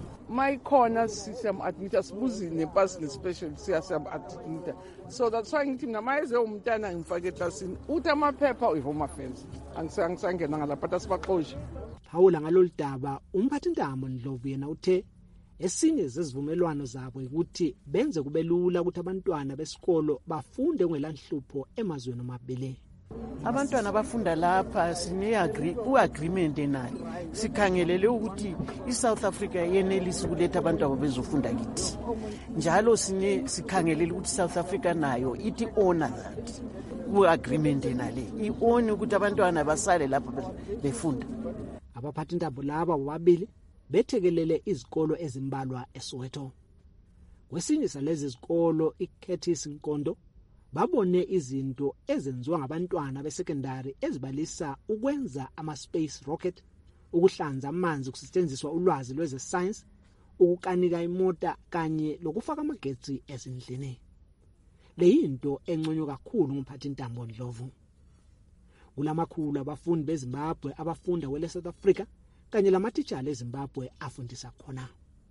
my corner system admit us losing a person special system admit. So that's why I'm my home done and forget us in Utama paper with home offense. And sang sang and la patas bakosh. Paula ngalolu daba umphathintambo Ndlovu yena uthe esinye zezivumelwano zabo ukuthi benze kube lula ukuthi abantwana besikolo bafunde ngelanhlupho emazweni amabili. Abantwana bafunda lapha sine agree u-agreement nayo sikhangelele ukuthi iSouth Africa yenelisi ukuletha abantu abo bezofunda kithi. Njalo sine sikhangelele ukuthi South Africa nayo ithi honor that u-agreement nale i-honor ukuthi abantwana basale lapha befunda. Abaphathintambo laba bobabili bethekelele izikolo ezimbalwa eSoweto. Kwesinye salezi izikolo iKurtis Nkondo babone izinto ezenziwa ngabantwana besekondari ezibalisa ukwenza ama-space rocket, ukuhlanza amanzi kusetshenziswa ulwazi lweze science, ukukanika imota kanye lokufaka amagetsi ezindlini. Leyinto enconywa kakhulu ngumphathintambo Ndlovu. Kulamakhulu abafundi beZimbabwe abafunda kwele South Africa kanye lamatitshala eZimbabwe afundisa khona.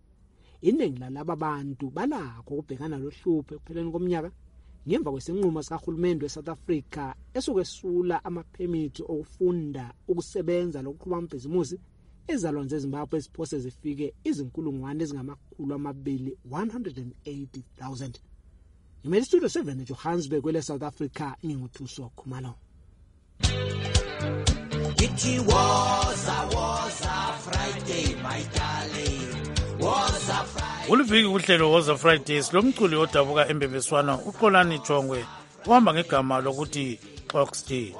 Iningi lalaba bantu balakho ukubhekana lohlupho ekupheleni komnyaka ngemva kwesinqumo sikahulumende weSouth Africa esokwesula amaphemiti okufunda, ukusebenza lokuqhuba amabhizimusi ezalwane zeZimbabwe eziphose zifike izinkulungwane ezingamakhulu amabili one hundred eighty thousand. Imeli Studio seven eJohannesburg kwele South Africa nginguthuso Khumalo. It was a was a Friday, my darling. Was a Friday. uliviki kuhlelo woza Fridays lomculi odabuka embebeswana uXolani Chongwe uhamba ngegama lokuthi Oxty.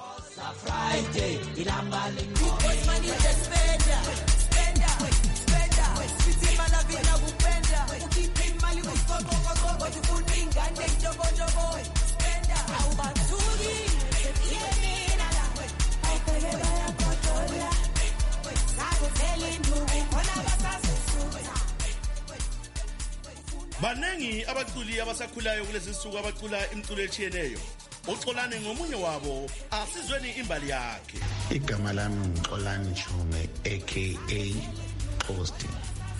Banengi abaculi abasakhulayo kulezi nsuku abacula imculo etshiyeneyo. uXolani ngomunye wabo, asizweni imbali yakhe. Igama lami uXolani Chongwe aka Oxty.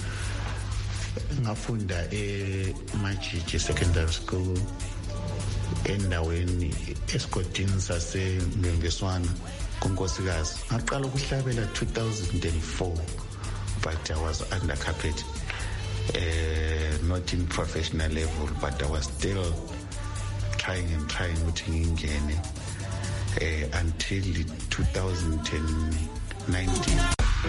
Ngafunda eMajiji Secondary School endaweni esigodini sasembembeswana kuNkosikazi. Ngaqala ukuhlabela two thousand four, but I was under carpet. Uh, not in professional level, but I was still trying and trying to ngingene uh, until two thousand nineteen.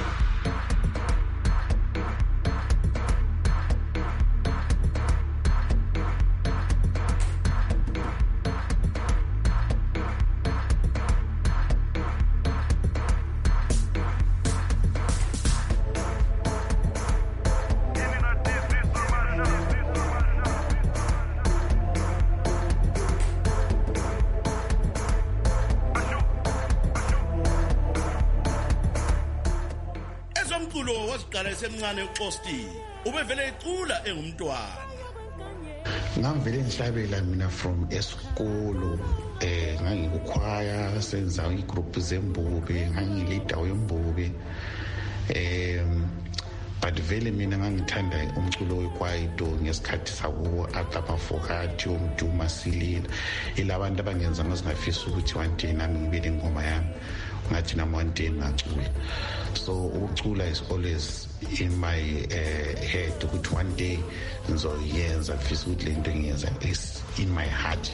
Umculo wasiqala esemncane uXolani ubevele ecula engumntwana. Ngavele ngihlabela mina from esikolo eh ngangikukhwaya senza igroup zembube ngangilida wembube em but vele mina ngangithanda umculo wekwaito ngesikhathi sawo atapafokati umduma silila ilabantu abangenza ngazingafisa ukuthi one day nami ngibe ingoma yami ngathi nami one day ngacula. So ucula is always in my uh, head ukuthi one day ngizoyenza mfisa ukuthi le nto ngiyenza is in my heart.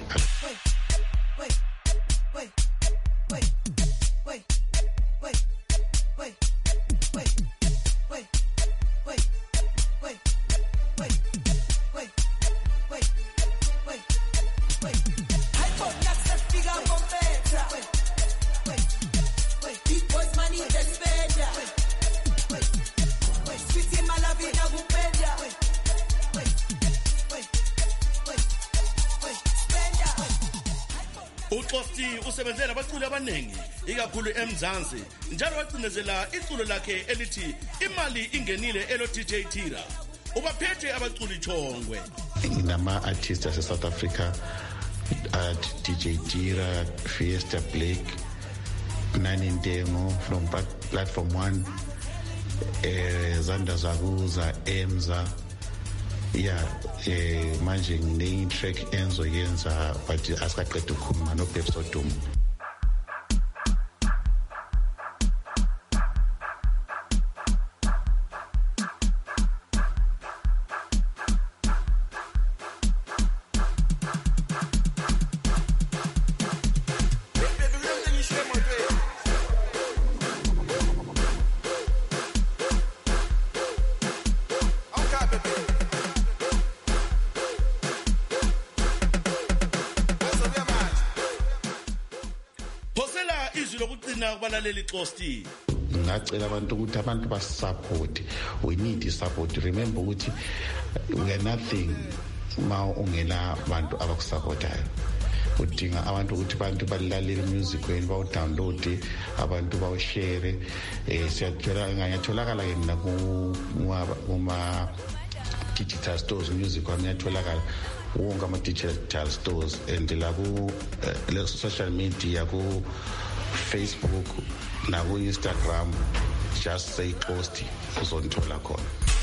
uXolani usebenzela abaculi abanengi ikakhulu eMzansi njalo wacinezela iculo lakhe elithi imali ingenile elo D J Tira. Ubaphethe abaculi Chongwe. Ngama artists ase South Africa at D J Tira, Fiesta Blake, Nani Ntengo from platform one, eh Zanda Zaguza, Emza. Yeah, eh manje ngine track enzo yenza but asaqeda ukukhuluma no Pepsi Odum. Kubalaleli Oxty ngacela abantu ukuthi abantu basupport. We need the support. Remember ukuthi we are nothing ma ungela abantu abakusupportayo. Udinga abantu ukuthi abantu balalela music wenu bawu download abantu bawu share eh siyathola ngayatholakala yena kuma digital stores music wami yatholakala wonke ama digital stores and la ku social media ku Facebook na ku Instagram just say Oxty uzonithola khona.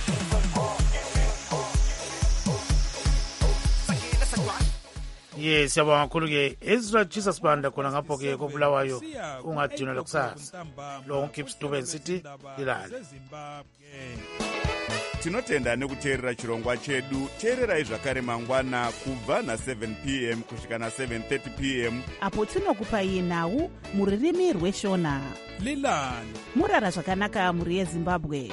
Yes, siyabonga kakhulu ke Ezra Jesus Banda khona ngapho ke kobulawayo ungadinwa lokusasa lo Gibbs Dube City ilala. Tinotenda nekuteerera chirongwa chedu. Teererai zvakare mangwana kubva na seven p m kusvika na seven thirty p m apo tinokupai nhau muririmi rweshona Lilani murara zvakanaka muri yeZimbabwe.